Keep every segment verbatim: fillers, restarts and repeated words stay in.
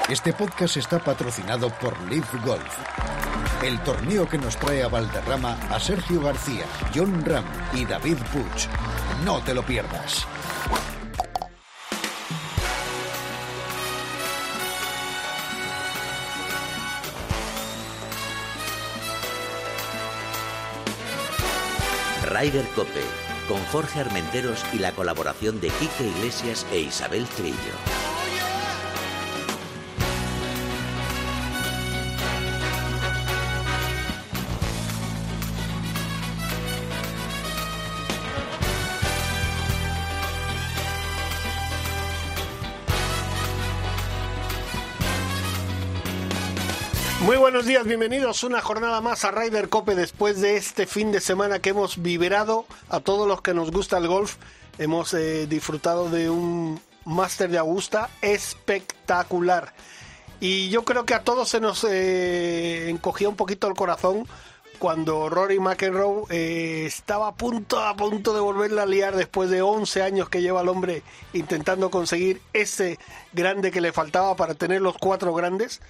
Este podcast está patrocinado por Live Golf, el torneo que nos trae a Valderrama a Sergio García, Jon Rahm y David Puig. No te lo pierdas. Ryder Cope, con Jorge Armenteros y la colaboración de Quique Iglesias e Isabel Trillo. Muy buenos días, bienvenidos una jornada más a Ryder Cope después de este fin de semana que hemos vibrado. A todos los que nos gusta el golf, hemos eh, disfrutado de un Máster de Augusta espectacular. Y yo creo que a todos se nos eh, encogía un poquito el corazón cuando Rory McIlroy eh, estaba a punto, a punto de volverla a liar después de once años que lleva el hombre intentando conseguir ese grande que le faltaba para tener los cuatro grandes.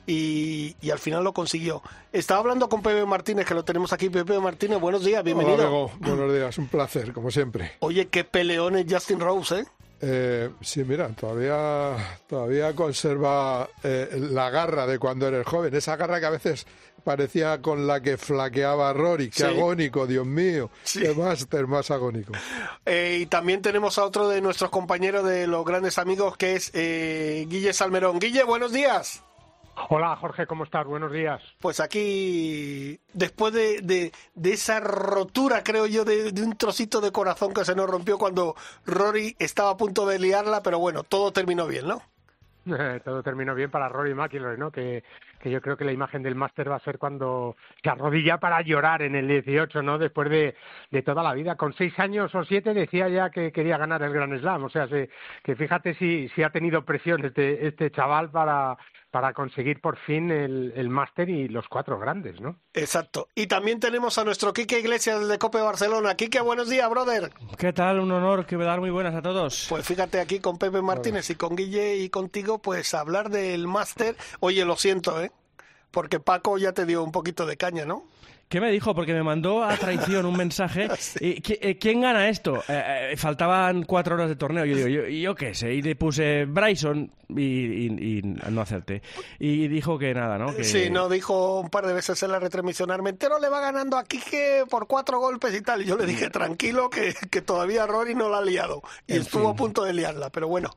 Y, y al final lo consiguió. Estaba hablando con Pepe Martínez, que lo tenemos aquí. Pepe Martínez, buenos días, bienvenido. Hola, Bego. Buenos días, un placer, como siempre. Oye, qué peleón es Justin Rose, ¿eh? Eh, sí, mira, todavía todavía conserva eh, la garra de cuando eres joven, esa garra que a veces parecía con la que flaqueaba Rory. Qué sí. Agónico, Dios mío, sí. Qué máster más agónico. Eh, y también tenemos a otro de nuestros compañeros de los grandes amigos, que es eh, Guille Salmerón. Guille, buenos días. Hola Jorge, ¿cómo estás? Buenos días. Pues aquí, después de, de, de esa rotura, creo yo, de, de un trocito de corazón que se nos rompió cuando Rory estaba a punto de liarla, pero bueno, todo terminó bien, ¿no? Todo terminó bien para Rory McIlroy, ¿no? Que, que yo creo que la imagen del máster va a ser cuando se arrodilla para llorar en el dieciocho, ¿no? Después de, de toda la vida. Con seis años o siete decía ya que quería ganar el Grand Slam. O sea, se, que fíjate si, si ha tenido presión este, este chaval para... para conseguir por fin el, el máster y los cuatro grandes, ¿no? Exacto. Y también tenemos a nuestro Quique Iglesias de Cope Barcelona. Quique, buenos días, brother. ¿Qué tal? Un honor, que me da muy buenas a todos. Pues fíjate, aquí con Pepe Martínez y con Guille y contigo, pues hablar del máster. Oye, lo siento, ¿eh? Porque Paco ya te dio un poquito de caña, ¿no? ¿Qué me dijo? Porque me mandó a traición un mensaje. Sí. ¿Quién gana esto? Eh, eh, faltaban cuatro horas de torneo. Yo digo, yo, yo qué sé. Y le puse Bryson y, y, y no acerté. Y dijo que nada, ¿no? Que... Sí, no, dijo un par de veces en la retransmisión, Armentero le va ganando a Quique por cuatro golpes y tal. Y yo le dije, tranquilo, que, que todavía Rory no la ha liado. Y en estuvo fin. a punto de liarla, pero bueno.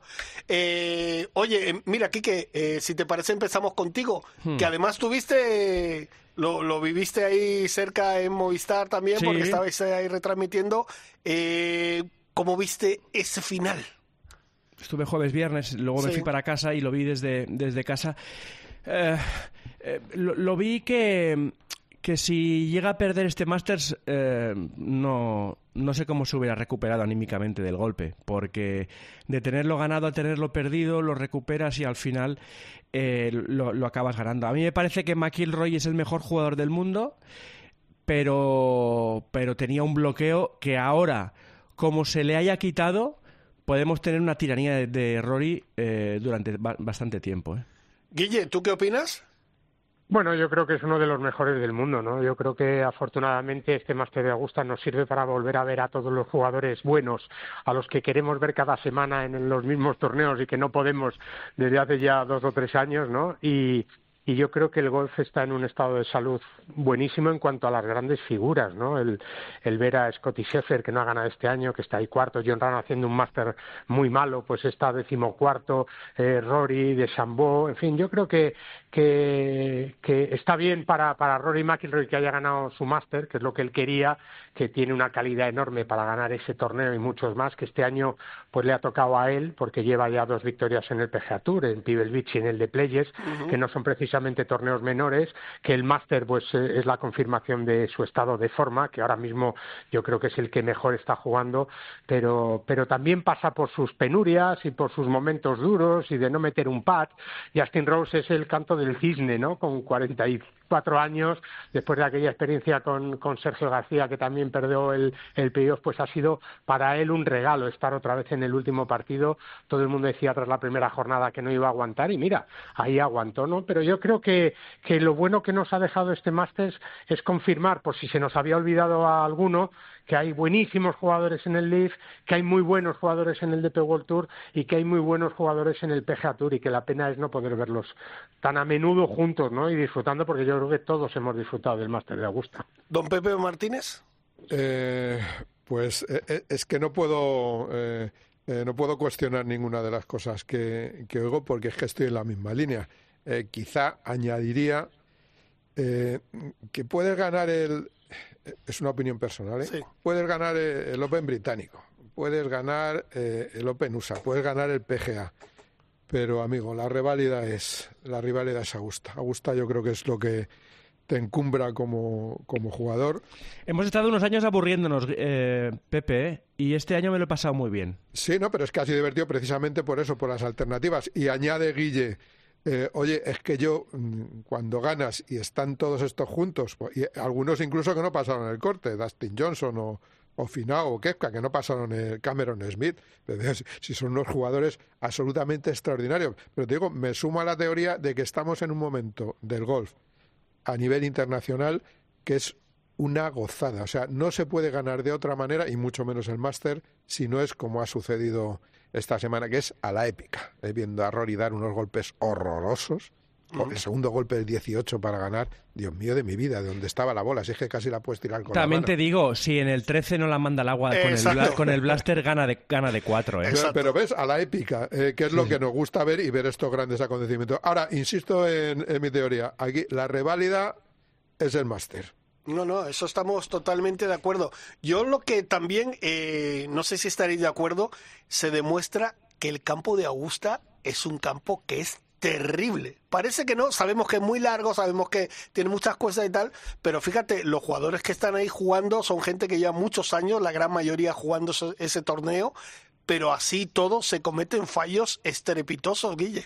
Eh, oye, mira, Quique, eh, si te parece empezamos contigo. Hmm. Que además tuviste... Lo, lo viviste ahí cerca en Movistar también, sí. Porque estabais ahí retransmitiendo. Eh, ¿Cómo viste ese final? Estuve jueves, viernes, luego sí. me fui para casa y lo vi desde, desde casa. Eh, eh, lo, lo vi que, que si llega a perder este Masters, eh, no, no sé cómo se hubiera recuperado anímicamente del golpe, porque de tenerlo ganado a tenerlo perdido, lo recuperas y al final... Eh, lo, lo acabas ganando. A mí me parece que McIlroy es el mejor jugador del mundo, pero, pero tenía un bloqueo que ahora, como se le haya quitado, podemos tener una tiranía de, de Rory eh, durante ba- bastante tiempo. ¿eh? Guille, ¿tú qué opinas? Bueno, yo creo que es uno de los mejores del mundo, ¿no? Yo creo que afortunadamente este Máster de Augusta nos sirve para volver a ver a todos los jugadores buenos, a los que queremos ver cada semana en los mismos torneos y que no podemos desde hace ya dos o tres años, ¿no? Y, y yo creo que el golf está en un estado de salud buenísimo en cuanto a las grandes figuras, ¿no? El, el ver a Scottie Scheffler, que no ha ganado este año, que está ahí cuarto, Jon Rahm haciendo un máster muy malo, pues está decimocuarto, eh, Rory, DeChambeau, en fin, yo creo que que, que está bien para, para Rory McIlroy que haya ganado su máster, que es lo que él quería, que tiene una calidad enorme para ganar ese torneo y muchos más, que este año pues le ha tocado a él, porque lleva ya dos victorias en el P G A Tour, en Pebble Beach y en el de Players, uh-huh. que no son precisamente torneos menores, que el máster pues es la confirmación de su estado de forma, que ahora mismo yo creo que es el que mejor está jugando, pero, pero también pasa por sus penurias y por sus momentos duros y de no meter un pad. Justin Rose es el canto del cisne, ¿no? Con cuarenta y cuatro años, después de aquella experiencia con, con Sergio García, que también perdió el, el playoff, pues ha sido para él un regalo estar otra vez en el último partido. Todo el mundo decía tras la primera jornada que no iba a aguantar, y mira, ahí aguantó, ¿no? Pero yo creo que, que lo bueno que nos ha dejado este Masters es confirmar, por si se nos había olvidado a alguno, que hay buenísimos jugadores en el Leaf, que hay muy buenos jugadores en el D P World Tour y que hay muy buenos jugadores en el P G A Tour, y que la pena es no poder verlos tan a menudo juntos, ¿no? Y disfrutando, porque yo creo que todos hemos disfrutado del Máster de Augusta. ¿Don Pepe Martínez? Eh, pues eh, es que no puedo eh, eh, no puedo cuestionar ninguna de las cosas que, que oigo, porque es que estoy en la misma línea. Eh, quizá añadiría eh, que puedes ganar el... Es una opinión personal, ¿eh? Sí. Puedes ganar el Open británico, puedes ganar eh, el Open U S A, puedes ganar el P G A, pero, amigo, la rivalidad es la rivalidad es Augusta. Augusta yo creo que es lo que te encumbra como, como jugador. Hemos estado unos años aburriéndonos, eh, Pepe, ¿eh? Y este año me lo he pasado muy bien. Sí, no, pero es que ha sido divertido precisamente por eso, por las alternativas. Y añade Guille... Eh, oye, es que yo, cuando ganas y están todos estos juntos, y algunos incluso que no pasaron el corte, Dustin Johnson o, o Finau o Koepka, que no pasaron el Cameron Smith, si son unos jugadores absolutamente extraordinarios. Pero te digo, me sumo a la teoría de que estamos en un momento del golf a nivel internacional que es una gozada. O sea, no se puede ganar de otra manera, y mucho menos el Máster, si no es como ha sucedido esta semana, que es a la épica, eh, viendo a Rory dar unos golpes horrorosos. Mm. El segundo golpe del dieciocho para ganar, Dios mío de mi vida, de dónde estaba la bola, si es que casi la puedes tirar con También la mano. Te digo, si en el trece no la manda al agua con el, bla, con el blaster, gana de, gana de cuatro. ¿eh? Pero, pero ves, a la épica, eh, que es sí. lo que nos gusta ver, y ver estos grandes acontecimientos. Ahora, insisto en, en mi teoría, aquí la reválida es el Máster. No, no, eso estamos totalmente de acuerdo. Yo lo que también, eh, no sé si estaréis de acuerdo, se demuestra que el campo de Augusta es un campo que es terrible. Parece que no, sabemos que es muy largo, sabemos que tiene muchas cosas y tal, pero fíjate, los jugadores que están ahí jugando son gente que lleva muchos años, la gran mayoría jugando ese, ese torneo, pero así todo se cometen fallos estrepitosos, Guille.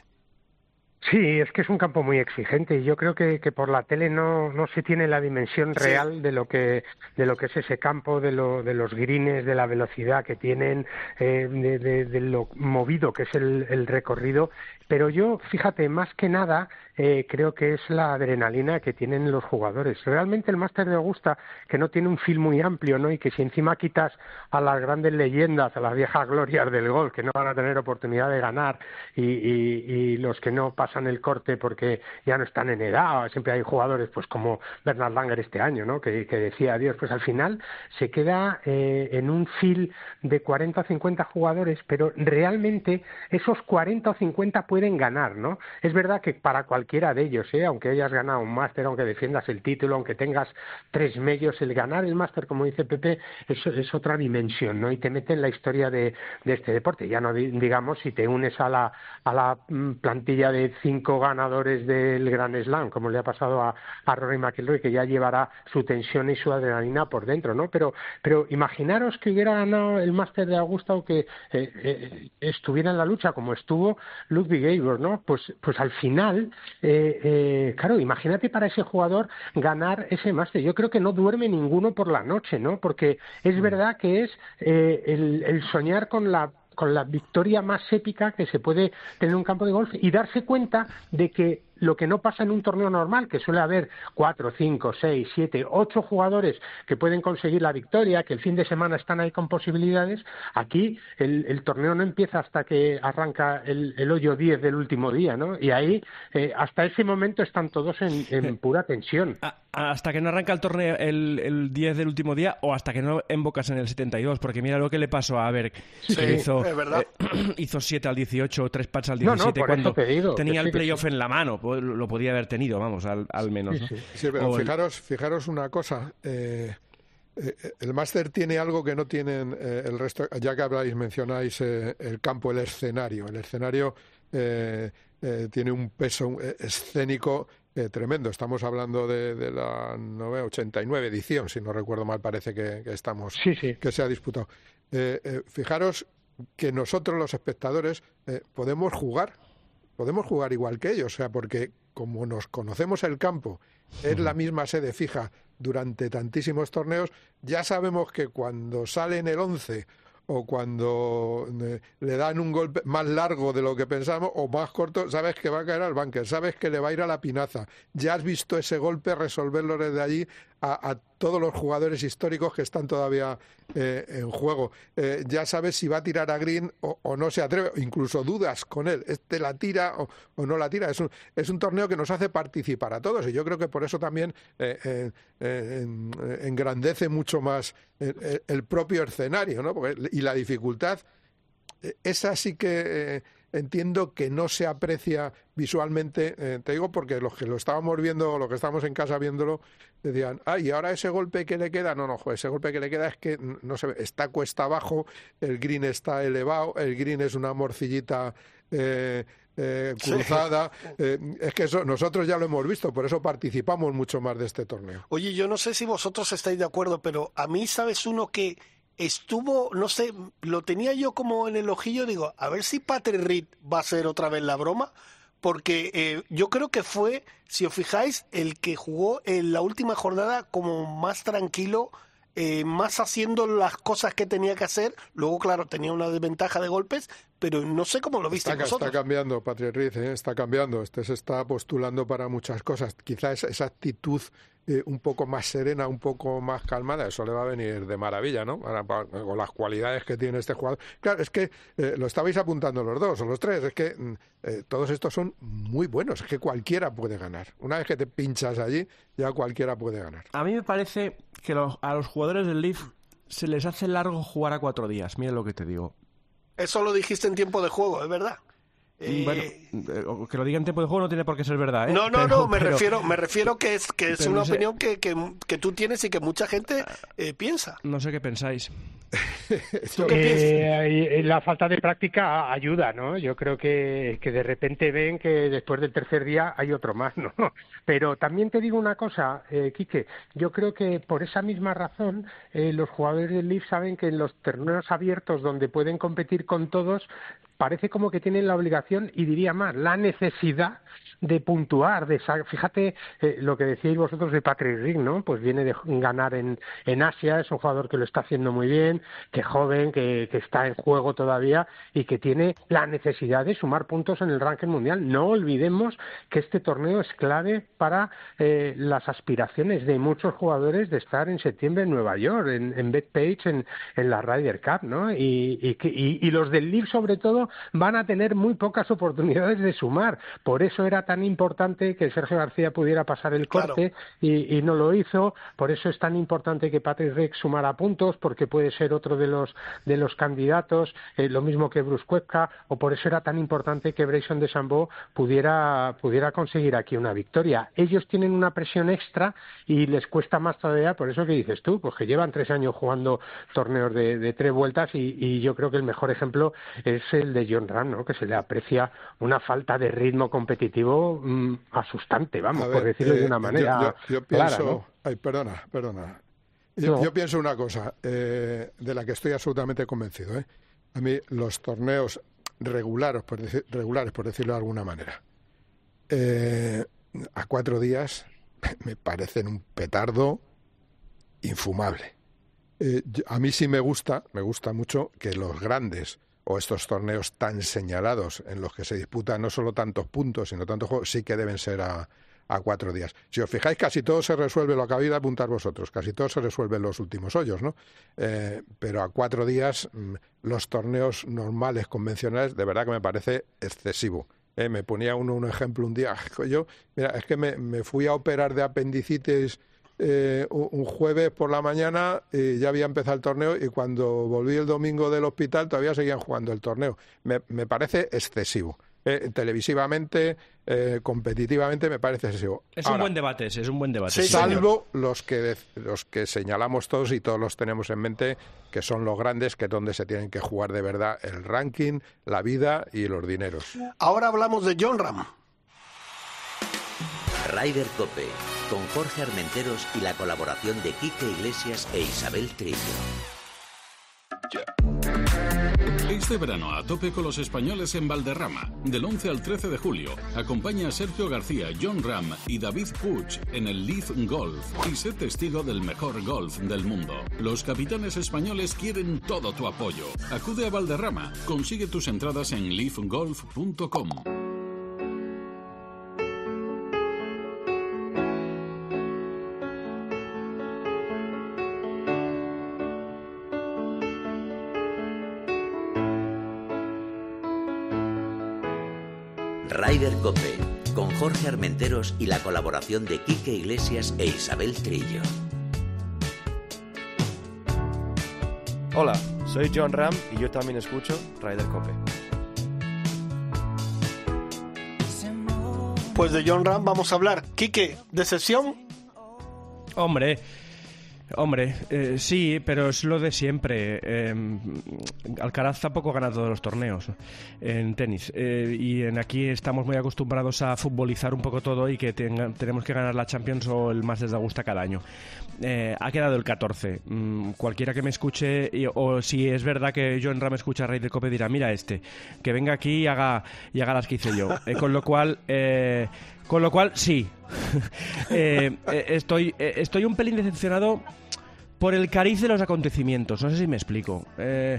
Sí, es que es un campo muy exigente, y yo creo que, que por la tele no, no se tiene la dimensión real sí. de lo que de lo que es ese campo, de lo de los greens, de la velocidad que tienen, eh, de, de, de lo movido que es el, el recorrido. Pero yo, fíjate, más que nada, eh, creo que es la adrenalina que tienen los jugadores. Realmente el Máster de Augusta, que no tiene un feel muy amplio, ¿no? Y que si encima quitas a las grandes leyendas, a las viejas glorias del golf, que no van a tener oportunidad de ganar, y, y, y los que no pasan el corte porque ya no están en edad, siempre hay jugadores pues como Bernard Langer este año, ¿no? Que, que decía adiós, pues al final se queda eh, en un feel de cuarenta o cincuenta jugadores, pero realmente esos cuarenta o cincuenta pueden ganar, ¿no? Es verdad que para cualquiera de ellos, ¿eh? Aunque hayas ganado un Máster, aunque defiendas el título, aunque tengas tres medios, el ganar el Máster, como dice Pepe, es, es otra dimensión, ¿no? Y te mete en la historia de, de este deporte. Ya no digamos si te unes a la, a la plantilla de cinco ganadores del Grand Slam, como le ha pasado a, a Rory McIlroy, que ya llevará su tensión y su adrenalina por dentro, ¿no? Pero, pero imaginaros que hubiera ganado el Máster de Augusta, o que eh, eh, estuviera en la lucha como estuvo Ludwig Gabor, ¿no? Pues, pues al final, eh, eh, claro, imagínate para ese jugador ganar ese Máster. Yo creo que no duerme ninguno por la noche, ¿no? Porque es verdad que es eh, el, el soñar con la con la victoria más épica que se puede tener en un campo de golf, y darse cuenta de que lo que no pasa en un torneo normal, que suele haber cuatro, cinco, seis, siete, ocho jugadores que pueden conseguir la victoria, que el fin de semana están ahí con posibilidades, aquí el, el torneo no empieza hasta que arranca el, el hoyo diez del último día, ¿no? Y ahí, eh, hasta ese momento están todos en, en pura tensión. Hasta que no arranca el torneo el, el diez del último día, o hasta que no embocas en el setenta y dos, porque mira lo que le pasó a Berg, sí, que hizo, es verdad. Eh, hizo siete al dieciocho, tres pats al diecisiete, no, no, cuando te digo, tenía sí, el playoff sí. en la mano, lo podía haber tenido, vamos, al, al menos, ¿no? Sí, sí. Sí, pero fijaros, fijaros una cosa, eh, eh, el Máster tiene algo que no tienen eh, el resto, ya que habláis, mencionáis eh, el campo, el escenario, el escenario eh, eh, tiene un peso escénico eh, tremendo. Estamos hablando de, de la ochenta y nueve edición, si no recuerdo mal, parece que, que estamos, sí, sí. que se ha disputado. Eh, eh, fijaros que nosotros los espectadores eh, podemos jugar, podemos jugar igual que ellos, o sea, porque como nos conocemos el campo, es la misma sede fija durante tantísimos torneos, ya sabemos que cuando sale en el once o cuando le dan un golpe más largo de lo que pensamos o más corto, sabes que va a caer al búnker, sabes que le va a ir a la pinaza. Ya has visto ese golpe resolverlo desde allí a, a todos los jugadores históricos que están todavía eh, en juego. Eh, ya sabes si va a tirar a green o, o no se atreve, incluso dudas con él. Este la tira o, o no la tira. Es un, es un torneo que nos hace participar a todos y yo creo que por eso también eh, eh, eh, en, engrandece mucho más el, el propio escenario, ¿no? Porque, y la dificultad, esa sí que eh, entiendo que no se aprecia visualmente, eh, te digo porque los que lo estábamos viendo, los que estábamos en casa viéndolo, decían, ah, y ahora ese golpe que le queda, no, no, joder, ese golpe que le queda es que no se ve, está cuesta abajo, el green está elevado, el green es una morcillita eh, eh, cruzada, sí. eh, es que eso nosotros ya lo hemos visto, por eso participamos mucho más de este torneo. Oye, yo no sé si vosotros estáis de acuerdo, pero a mí, ¿sabes uno que estuvo, no sé, lo tenía yo como en el ojillo, digo, a ver si Patrick Reed va a ser otra vez la broma, porque eh, yo creo que fue, si os fijáis, el que jugó en la última jornada como más tranquilo, eh, más haciendo las cosas que tenía que hacer. Luego, claro, tenía una desventaja de golpes, pero no sé cómo lo visteis vosotros. Está cambiando, Patrick Reed, ¿eh? Está cambiando. Este se está postulando para muchas cosas. Quizás esa actitud eh, un poco más serena, un poco más calmada, eso le va a venir de maravilla, ¿no? Para, para, con las cualidades que tiene este jugador. Claro, es que eh, lo estabais apuntando los dos o los tres, es que eh, todos estos son muy buenos, es que cualquiera puede ganar. Una vez que te pinchas allí, ya cualquiera puede ganar. A mí me parece que los, a los jugadores del Leaf se les hace largo jugar a cuatro días, mira lo que te digo. Eso lo dijiste en tiempo de juego, es verdad. Bueno, eh, que lo diga en tiempo de juego no tiene por qué ser verdad, ¿eh? No, no, pero, no, me pero, refiero me refiero que es que es una no sé, opinión que, que, que tú tienes y que mucha gente eh, piensa. No sé qué pensáis. ¿Tú qué piensas? Eh, la falta de práctica ayuda, ¿no? Yo creo que, que de repente ven que después del tercer día hay otro más, ¿no? Pero también te digo una cosa, eh, Quique, yo creo que por esa misma razón eh, los jugadores del Leaf saben que en los torneos abiertos donde pueden competir con todos, parece como que tienen la obligación, y diría más, la necesidad de puntuar, de fíjate eh, lo que decíais vosotros de Patrick Reed, ¿no? Pues viene de ganar en, en Asia, es un jugador que lo está haciendo muy bien, que joven, que, que está en juego todavía y que tiene la necesidad de sumar puntos en el ranking mundial. No olvidemos que este torneo es clave para eh, las aspiraciones de muchos jugadores de estar en septiembre en Nueva York, en, en Bethpage, en, en la Ryder Cup, ¿no? Y, y, y, y los del Leaf, sobre todo, van a tener muy pocas oportunidades de sumar. Por eso era tan importante que Sergio García pudiera pasar el corte, claro. y, y no lo hizo. Por eso es tan importante que Patrick Reed sumara puntos, porque puede ser otro de los de los candidatos, eh, lo mismo que Bruce Koepka, o por eso era tan importante que Bryson DeChambeau pudiera pudiera conseguir aquí una victoria. Ellos tienen una presión extra y les cuesta más todavía, por eso que dices tú, pues que llevan tres años jugando torneos de, de tres vueltas, y, y yo creo que el mejor ejemplo es el de Jon Rahm, ¿no? Que se le aprecia una falta de ritmo competitivo mmm, asustante, vamos, ver, por decirlo eh, de una manera yo, yo, yo pienso, clara, ¿no? Ay, perdona, perdona. Yo, no. yo pienso una cosa, eh, de la que estoy absolutamente convencido, ¿eh? A mí los torneos regulares, por, decir, regulares, por decirlo de alguna manera, eh, a cuatro días me parecen un petardo infumable. Eh, yo, a mí sí me gusta, me gusta mucho que los grandes o estos torneos tan señalados en los que se disputan no solo tantos puntos, sino tantos juegos, sí que deben ser a, a cuatro días. Si os fijáis, casi todo se resuelve, lo acabáis de apuntar vosotros, casi todo se resuelve en los últimos hoyos, ¿no? Eh, pero a cuatro días, los torneos normales, convencionales, de verdad que me parece excesivo. Eh, me ponía uno un ejemplo un día, yo, mira, es que me, me fui a operar de apendicitis Eh, un jueves por la mañana, y ya había empezado el torneo, y cuando volví el domingo del hospital todavía seguían jugando el torneo. Me, me parece excesivo. Eh, televisivamente, eh, competitivamente, me parece excesivo. Es Ahora, un buen debate, es un buen debate. Sí, salvo los que, los que señalamos todos y todos los tenemos en mente, que son los grandes, que es donde se tienen que jugar de verdad el ranking, la vida y los dineros. Ahora hablamos de Jon Rahm. Ryder Cope, con Jorge Armenteros y la colaboración de Quique Iglesias e Isabel Trillo. Este Este verano a tope con los españoles en Valderrama. Del once al trece de julio, acompaña a Sergio García, Jon Rahm y David Puig en el Leaf Golf y sé testigo del mejor golf del mundo. Los capitanes españoles quieren todo tu apoyo. Acude a Valderrama. Consigue tus entradas en leaf golf punto com. Ryder Cope, con Jorge Armenteros y la colaboración de Quique Iglesias e Isabel Trillo. Hola, soy Jon Rahm y yo también escucho Ryder Cope. Pues de Jon Rahm vamos a hablar. Quique, ¿decepción? Hombre... Hombre, eh, sí, pero es lo de siempre. Eh, Alcaraz tampoco gana todos los torneos en tenis. Eh, y en aquí estamos muy acostumbrados a futbolizar un poco todo y que tenga, tenemos que ganar la Champions o el Masters de Augusta cada año. Eh, ha quedado el catorce. Mm, cualquiera que me escuche, y, o si es verdad que Jon Rahm escucha a Ryder Cope, dirá, mira este, que venga aquí y haga, y haga las que hice yo. Eh, con lo cual... Eh, Con lo cual, sí, eh, eh, estoy, eh, estoy un pelín decepcionado por el cariz de los acontecimientos, no sé si me explico. Eh,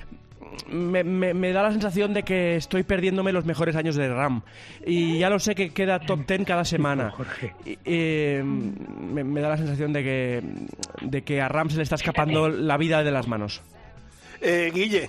me, me, me da la sensación de que estoy perdiéndome los mejores años de Rahm y ya lo sé que queda top ten cada semana. Y, eh, me, me da la sensación de que, de que a Rahm se le está escapando la vida de las manos. Eh, Guille.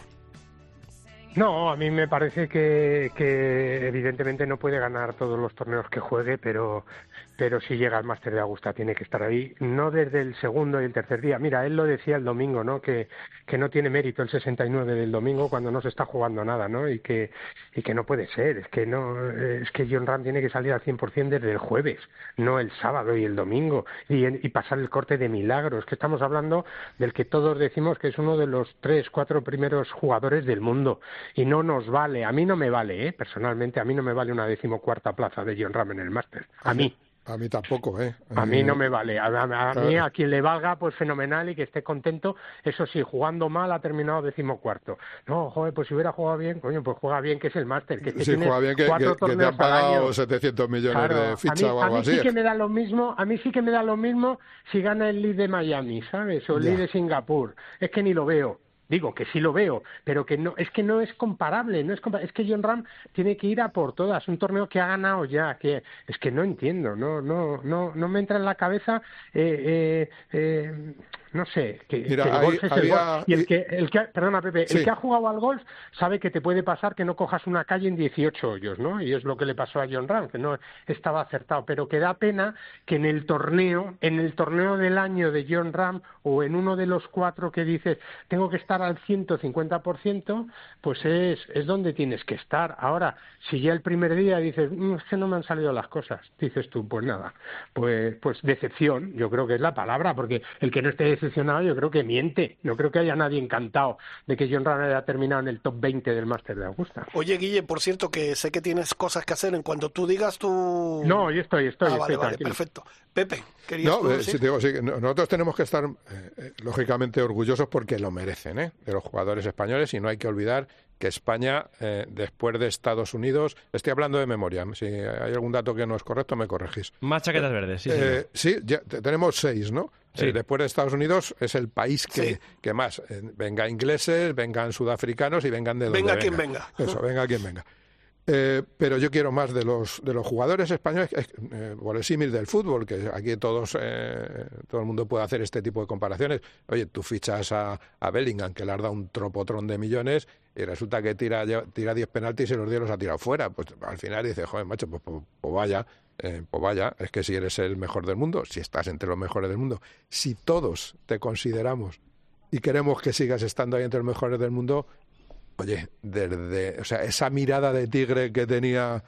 No, a mí me parece que, que evidentemente no puede ganar todos los torneos que juegue, pero pero si llega al Máster de Augusta tiene que estar ahí, no desde el segundo y el tercer día. Mira, él lo decía el domingo, ¿no? Que, que no tiene mérito el sesenta y nueve del domingo cuando no se está jugando nada, ¿no? Y que y que no puede ser, es que no es que Jon Rahm tiene que salir al cien por ciento desde el jueves, no el sábado y el domingo, y, y pasar el corte de milagros, que estamos hablando del que todos decimos que es uno de los tres, cuatro primeros jugadores del mundo. Y no nos vale, a mí no me vale, ¿eh? Personalmente, a mí no me vale una decimocuarta plaza de Jon Rahm en el Máster. A mí. A mí tampoco, ¿eh? A mí no me vale. A, a, a mí, a quien le valga, pues fenomenal y que esté contento. Eso sí, jugando mal ha terminado decimocuarto. No, joder, pues si hubiera jugado bien, coño, pues juega bien, que es el Máster. Que, que sí, juega bien, que, que, que te han pagado setecientos millones claro, de ficha o algo así. A mí así. sí que me da lo mismo, a mí sí que me da lo mismo si gana el Lead de Miami, ¿sabes? O el Lead de Singapur. Es que ni lo veo. Digo que sí lo veo, pero que no es que no es comparable, no es compa- es que Jon Rahm tiene que ir a por todas, un torneo que ha ganado ya, que es que no entiendo, no no no no me entra en la cabeza eh, eh, eh, no sé, que, Mira, que el ahí, golf es había, el golf. Y el que, el que, perdona Pepe, sí. el que ha jugado al golf sabe que te puede pasar que no cojas una calle en dieciocho hoyos, ¿no? Y es lo que le pasó a Jon Rahm, que no estaba acertado, pero que da pena que en el torneo, en el torneo del año de Jon Rahm, o en uno de los cuatro que dices, tengo que estar al ciento cincuenta por ciento, pues es, es donde tienes que estar. Ahora, si ya el primer día dices, mmm, es que no me han salido las cosas, dices tú, pues nada, pues, pues decepción, yo creo que es la palabra, porque el que no esté decepcionado yo creo que miente, no creo que haya nadie encantado de que Jon Rahm haya terminado en el top veinte del Máster de Augusta. Oye, Guille, por cierto, que sé que tienes cosas que hacer, en cuanto tú digas tú... No, yo estoy, estoy, ah, estoy vale, vale, tranquilo. perfecto. Pepe, ¿querías No, tú eh, decir? sí, digo, sí, nosotros tenemos que estar, eh, lógicamente, orgullosos porque lo merecen, ¿eh? De los jugadores españoles, y no hay que olvidar que España, eh, después de Estados Unidos, estoy hablando de memoria, si hay algún dato que no es correcto me corregís. Más chaquetas verdes, sí. Eh, sí, ya, tenemos seis, ¿no? Sí. Eh, después de Estados Unidos es el país que, Sí. que más. Eh, venga ingleses, vengan sudafricanos y vengan de donde Venga venga. quien venga. Eso, venga quien venga. Eh, pero yo quiero más de los de los jugadores españoles, eh, por el símil del fútbol, que aquí todos eh, todo el mundo puede hacer este tipo de comparaciones. Oye, tú fichas a, a Bellingham, que le has dado un tropotrón de millones, y resulta que tira tira diez penaltis y los diez los ha tirado fuera. Pues al final dices, joder, macho, pues, pues, pues vaya, eh, pues vaya, es que si eres el mejor del mundo, si estás entre los mejores del mundo, si todos te consideramos y queremos que sigas estando ahí entre los mejores del mundo, oye, desde, o sea, esa mirada de tigre que tenía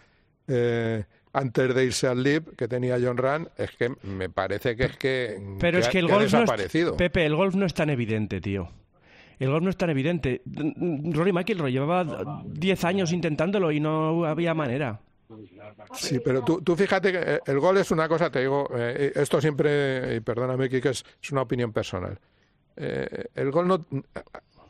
eh, antes de irse al Live, que tenía Jon Rahm, es que me parece que es que, Pero que es que ha, el que ha golf no desaparecido. es, Pepe, el golf no es tan evidente, tío. El golf no es tan evidente. Rory McIlroy llevaba diez años intentándolo y no había manera. Sí, pero tú, tú fíjate que el gol es una cosa, te digo, eh, esto siempre, y perdóname, Kike, es, es una opinión personal. Eh, el gol no...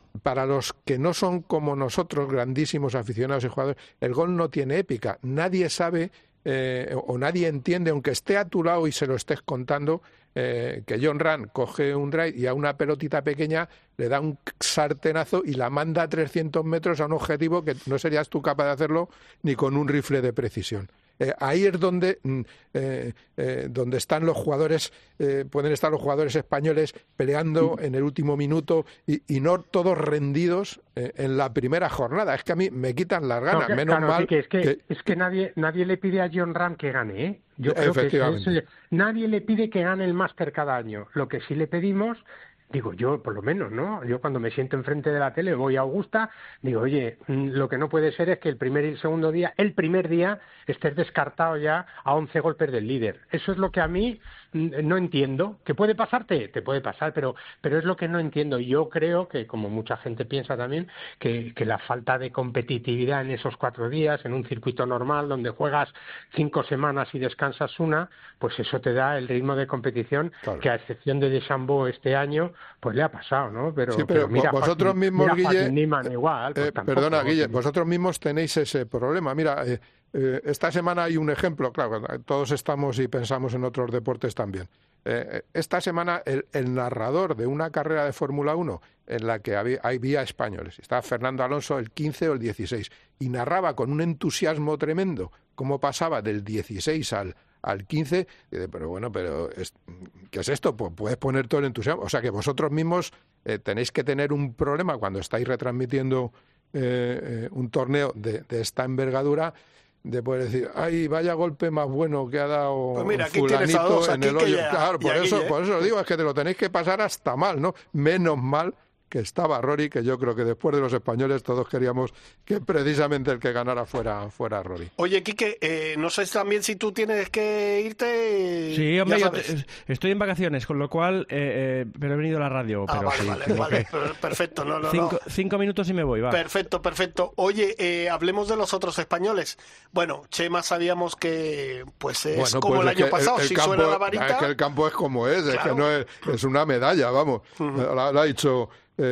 para los que no son como nosotros, grandísimos aficionados y jugadores, el golf no tiene épica. Nadie sabe eh, o nadie entiende, aunque esté a tu lado y se lo estés contando, eh, que Jon Rahm coge un drive y a una pelotita pequeña le da un sartenazo y la manda a trescientos metros a un objetivo que no serías tú capaz de hacerlo ni con un rifle de precisión. Eh, ahí es donde, eh, eh, donde están los jugadores, eh, pueden estar los jugadores españoles peleando en el último minuto y, y no todos rendidos eh, en la primera jornada. Es que a mí me quitan las ganas, no, que, menos claro, mal. Sí, que es que, que... es que nadie, nadie le pide a Jon Rahm que gane, ¿eh? Yo creo que es, es, nadie le pide que gane el Máster cada año. Lo que sí le pedimos, digo yo, por lo menos, ¿no? Yo cuando me siento enfrente de la tele, voy a Augusta, digo, oye, lo que no puede ser es que el primer y el segundo día, el primer día, estés descartado ya a once golpes del líder. Eso es lo que a mí no entiendo. ¿Que puede pasarte? Te puede pasar, pero pero es lo que no entiendo. Yo creo que, como mucha gente piensa también, que, que la falta de competitividad en esos cuatro días, en un circuito normal donde juegas cinco semanas y descansas una, pues eso te da el ritmo de competición, claro, que a excepción de DeChambeau este año, pues le ha pasado, ¿no? Pero, sí, pero, pero mira, vosotros Joaquín, mismos, mira, Guille, Niemann igual, pues eh, tampoco, perdona, Guille, ¿no? vosotros mismos tenéis ese problema. Mira, eh, eh, esta semana hay un ejemplo, claro, todos estamos y pensamos en otros deportes también. Eh, esta semana el, el narrador de una carrera de Fórmula uno en la que había, había españoles, estaba Fernando Alonso el quince o el dieciséis, y narraba con un entusiasmo tremendo cómo pasaba del dieciséis al al quince, y de, pero bueno, pero es, ¿qué es esto? Pues puedes poner todo el entusiasmo. O sea que vosotros mismos eh, tenéis que tener un problema cuando estáis retransmitiendo eh, eh, un torneo de, de esta envergadura, de poder decir, ay, vaya golpe más bueno que ha dado pues mira, aquí fulanito dos, en el hoyo. Ya, claro, por eso, Guille. por eso digo, es que te lo tenéis que pasar hasta mal, ¿no? Menos mal que estaba Rory, que yo creo que después de los españoles todos queríamos que precisamente el que ganara fuera, fuera Rory. Oye, Quique, eh, no sé también si tú tienes que irte. Sí, hombre, yo te, estoy en vacaciones, con lo cual, eh, eh, pero he venido a la radio. Ah, pero vale, sí, vale, vale, que... perfecto. No, no, cinco, no. cinco minutos y me voy, va. Perfecto, perfecto. Oye, eh, hablemos de los otros españoles. Bueno, Chema sabíamos que pues es bueno, como pues el año el, pasado, el, el si campo, suena la varita... Es que el campo es como es, claro. Es que no es, es una medalla, vamos. Uh-huh. Lo, lo ha dicho...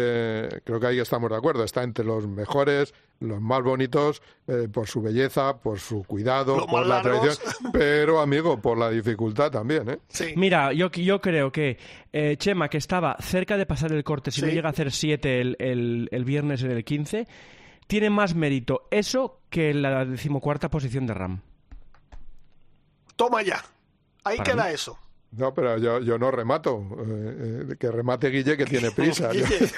Eh, creo que ahí estamos de acuerdo, está entre los mejores, los más bonitos, eh, por su belleza, por su cuidado, los por la largos. tradición, pero amigo, por la dificultad también, ¿eh? Sí. Mira, yo, yo creo que eh, Chema, que estaba cerca de pasar el corte, si sí. no llega a hacer siete el, el, el viernes en el quince, tiene más mérito eso que la decimocuarta posición de Rahm. Toma ya, ahí Para queda mí. eso. No, pero yo, yo no remato. Eh, eh, que remate Guille, que tiene prisa.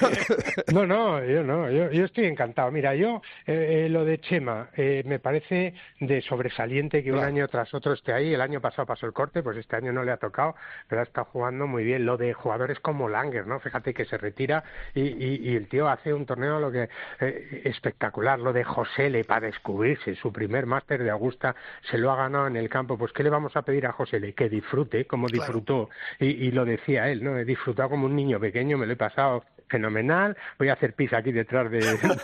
No, no, yo no. Yo, yo estoy encantado. Mira, yo eh, eh, lo de Chema eh, me parece de sobresaliente que claro. un año tras otro esté ahí. El año pasado pasó el corte, pues este año no le ha tocado, pero ha estado jugando muy bien. Lo de jugadores como Langer, ¿no? Fíjate que se retira y, y, y el tío hace un torneo lo que eh, espectacular. Lo de Josele para descubrirse. Su primer máster de Augusta se lo ha ganado en el campo. Pues ¿qué le vamos a pedir a Josele? Que disfrute, como disfrute. Disfrutó, y, y lo decía él, ¿no? He disfrutado como un niño pequeño, me lo he pasado fenomenal, voy a hacer pis aquí detrás de,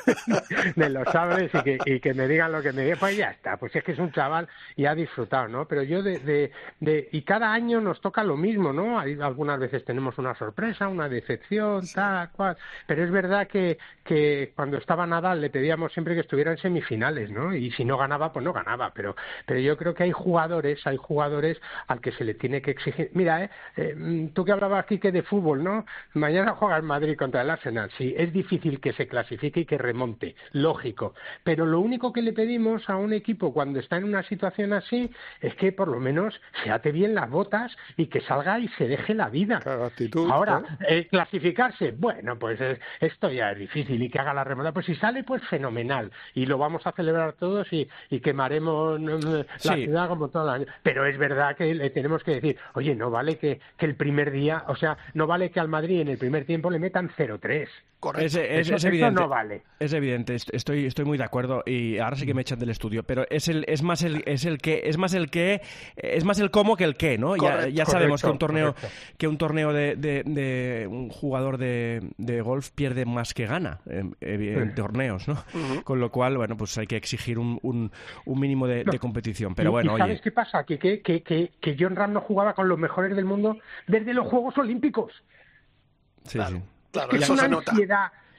de los sables y que, y que me digan lo que me digan, pues ya está, pues es que es un chaval y ha disfrutado, ¿no? Pero yo de, de, de y cada año nos toca lo mismo, ¿no? Hay, algunas veces tenemos una sorpresa, una decepción, tal, cual, pero es verdad que, que cuando estaba Nadal le pedíamos siempre que estuviera en semifinales, ¿no? Y si no ganaba, pues no ganaba, pero, pero yo creo que hay jugadores, hay jugadores al que se le tiene que exigir. Mira, eh, eh tú que hablabas aquí que de fútbol, ¿no? Mañana juega el Madrid contra el Arsenal, sí, es difícil que se clasifique y que remonte, lógico, pero lo único que le pedimos a un equipo cuando está en una situación así es que por lo menos se ate bien las botas y que salga y se deje la vida. Claro, actitud, ahora, ¿eh? eh, clasificarse, bueno, pues eh, esto ya es difícil y que haga la remontada, pues si sale, pues fenomenal, y lo vamos a celebrar todos y, y quemaremos eh, la sí. ciudad como todo el año, pero es verdad que le tenemos que decir, oye, no vale que, que el primer día, o sea, no vale que al Madrid en el primer tiempo le metan cero tres. Correcto. Es, es, eso, es evidente. Eso no vale. Es evidente. Estoy, estoy muy de acuerdo y ahora sí que me echan del estudio. Pero es el, es más el, es el que, es más el que, es más el cómo que el qué, ¿no? Correcto, ya, ya sabemos correcto, que un torneo, correcto. que un torneo de, de, de un jugador de, de golf pierde más que gana en, en sí. torneos, ¿no? Uh-huh. Con lo cual, bueno, pues hay que exigir un, un, un mínimo de, no. de competición. Pero y, bueno, ¿y ¿sabes oye. qué pasa? Que, que, que, que, que Jon Rahm no jugaba con los mejores del mundo desde los Juegos Olímpicos. Sí, claro. sí. Claro, es eso una se nota. ansiedad,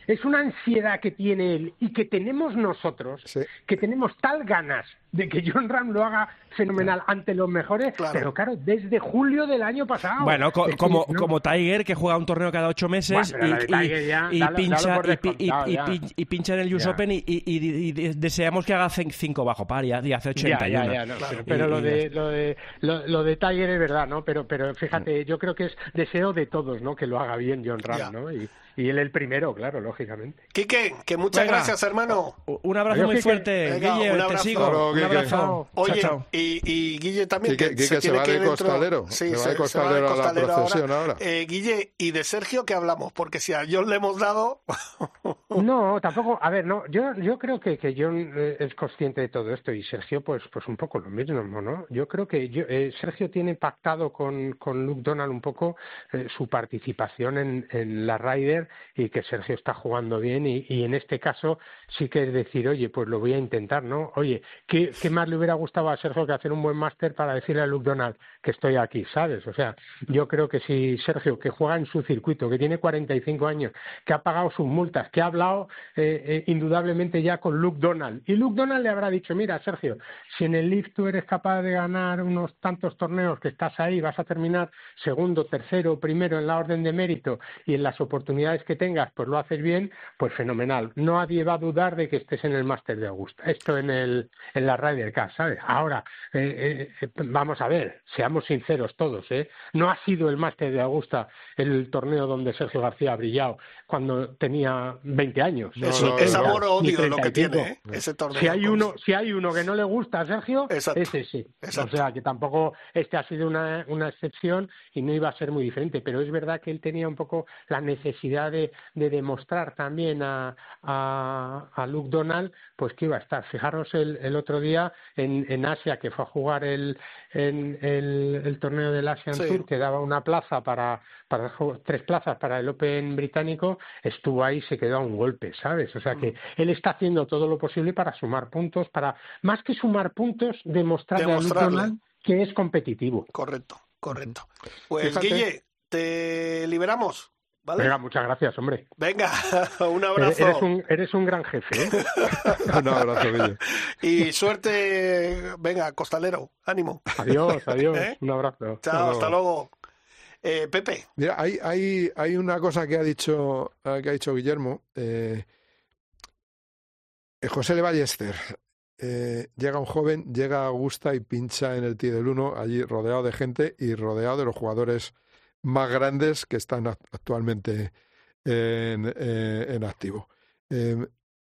es una ansiedad que tiene él y que tenemos nosotros, sí. que tenemos tal ganas de que Jon Rahm lo haga fenomenal ante los mejores, claro. pero claro, desde julio del año pasado. Bueno, co como, ¿no? como Tiger, que juega un torneo cada ocho meses bueno, y, y, ya, y, dalo, pincha, dalo y, y, y, y pincha en el U S ya. Open y, y, y, y deseamos que haga cinco bajo par y hace ochenta y uno. Ya, ya, ya, no, claro. Pero, pero y, lo, de, lo, de, lo, lo de Tiger es verdad, ¿no? Pero, pero fíjate, yo creo que es deseo de todos, ¿no? Que lo haga bien Jon Rahm, ¿no? Y, y él el primero, claro, lógicamente. Quique, que muchas Venga. gracias, hermano. Un abrazo Adiós, muy Quique. fuerte. Venga, Guille, un abrazo. te sigo. Claro, un abrazo. Oye, chao, chao. Y, y Guille también. Quique, Quique se, se va de costalero. Dentro... Sí, se, se va de costalero, se va de costalero a la procesión ahora. ahora. Eh, Guille, ¿y de Sergio qué hablamos? Porque si a Jon le hemos dado... no, tampoco. A ver, no, yo yo creo que, que Jon eh, es consciente de todo esto y Sergio, pues pues un poco lo mismo, ¿no? Yo creo que yo, eh, Sergio tiene pactado con, con Luke Donald un poco eh, su participación en, en la Ryder y que Sergio está jugando bien y, y en este caso sí que es decir, oye, pues lo voy a intentar, ¿no? Oye, ¿qué, qué más le hubiera gustado a Sergio que hacer un buen máster para decirle a Luke Donald que estoy aquí, ¿sabes? O sea, yo creo que si Sergio, que juega en su circuito, que tiene cuarenta y cinco años, que ha pagado sus multas, que ha hablado eh, eh, indudablemente ya con Luke Donald, y Luke Donald le habrá dicho, mira, Sergio, si en el Live tú eres capaz de ganar unos tantos torneos que estás ahí, vas a terminar segundo, tercero, primero en la orden de mérito y en las oportunidades que tengas, pues lo haces bien, pues fenomenal. Nadie va a dudar de que estés en el Máster de Augusta. Esto en el en la Ryder Cup, ¿sabes? Ahora, eh, eh, vamos a ver, seamos sinceros todos, ¿eh? No ha sido el Máster de Augusta el torneo donde Sergio García ha brillado cuando tenía veinte años. Eso, no, es amor o odio lo que tiene, ¿eh? Ese torneo. Si hay uno, si hay uno que no le gusta a Sergio, Exacto. ese sí. Exacto. O sea, que tampoco este ha sido una, una excepción y no iba a ser muy diferente, pero es verdad que él tenía un poco la necesidad de, de demostrar también a, a, a Luke Donald pues que iba a estar. Fijaros el, el otro día en, en Asia, que fue a jugar el, en, el, el torneo del Asian sí. Tour, que daba una plaza para, para tres plazas para el Open británico, estuvo ahí y se quedó a un golpe, ¿sabes? O sea que él está haciendo todo lo posible para sumar puntos, para más que sumar puntos, demostrarle, demostrarle. a Luke Donald que es competitivo. Correcto, correcto. Pues Fíjate. Guille, te liberamos. ¿Vale? Venga, muchas gracias, hombre. Venga, un abrazo. Eres un, eres un gran jefe, ¿eh? Un abrazo, Guille. Y suerte, venga, costalero, ánimo. Adiós, adiós, ¿Eh? Un abrazo. Chao, hasta luego. Eh, Pepe. Mira, hay, hay, hay una cosa que ha dicho, que ha dicho Guillermo. Eh, José Le Ballester. Eh, llega un joven, llega a Augusta y pincha en el T del uno, allí rodeado de gente y rodeado de los jugadores más grandes que están actualmente en, eh, en activo. Eh,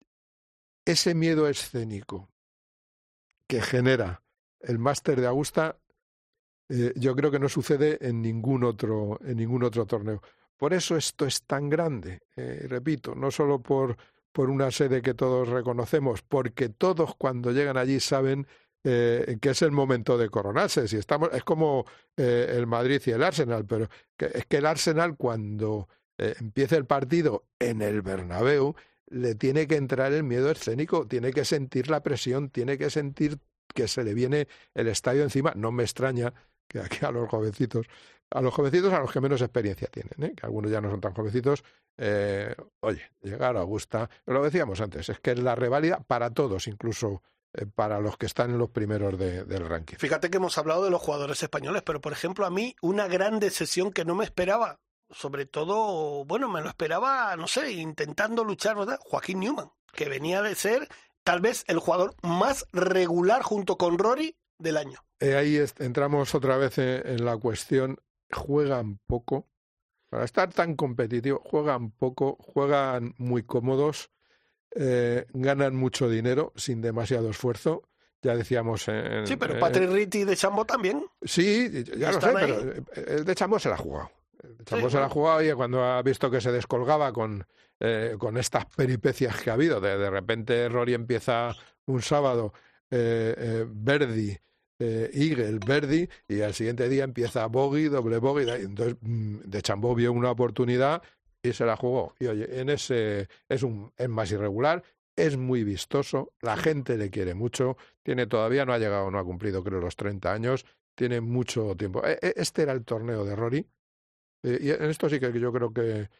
ese miedo escénico que genera el Máster de Augusta, eh, yo creo que no sucede en ningún otro, en ningún otro torneo. Por eso esto es tan grande, eh, repito, no solo por, por una sede que todos reconocemos, porque todos cuando llegan allí saben Eh, que es el momento de coronarse. Si estamos, es como eh, el Madrid y el Arsenal, pero que, es que el Arsenal cuando eh, empiece el partido en el Bernabéu le tiene que entrar el miedo escénico, tiene que sentir la presión, tiene que sentir que se le viene el estadio encima. No me extraña que aquí a los jovencitos, a los jovencitos a los que menos experiencia tienen, ¿eh? Que algunos ya no son tan jovencitos, eh, oye, llegar a Augusta, lo decíamos antes, es que es la reválida para todos, incluso para los que están en los primeros de, del ranking. Fíjate que hemos hablado de los jugadores españoles, pero por ejemplo a mí una gran decepción que no me esperaba, sobre todo, bueno, me lo esperaba, no sé, intentando luchar, ¿verdad? Joaquín Newman, que venía de ser tal vez el jugador más regular junto con Rory del año. Eh, ahí est- entramos otra vez en, en la cuestión, juegan poco, para estar tan competitivo, juegan poco, juegan muy cómodos, Eh, ganan mucho dinero sin demasiado esfuerzo. Ya decíamos en, sí, pero eh, Patrick Reed y de Chambó también. Sí, ya lo sé, ahí. Pero el de Chambó se la ha jugado. El de Chambó sí, se la ha jugado y cuando ha visto que se descolgaba con, eh, con estas peripecias que ha habido. De, de repente Rory empieza un sábado, eh, eh, Verdi, eh, Eagle, Verdi, y al siguiente día empieza bogey, doble bogey. Entonces de Chambó vio una oportunidad y se la jugó. Y oye, en ese es un es más irregular, es muy vistoso, la gente le quiere mucho, tiene todavía no ha llegado, no ha cumplido creo los treinta años, tiene mucho tiempo. Este era el torneo de Rory, y en esto sí que yo creo que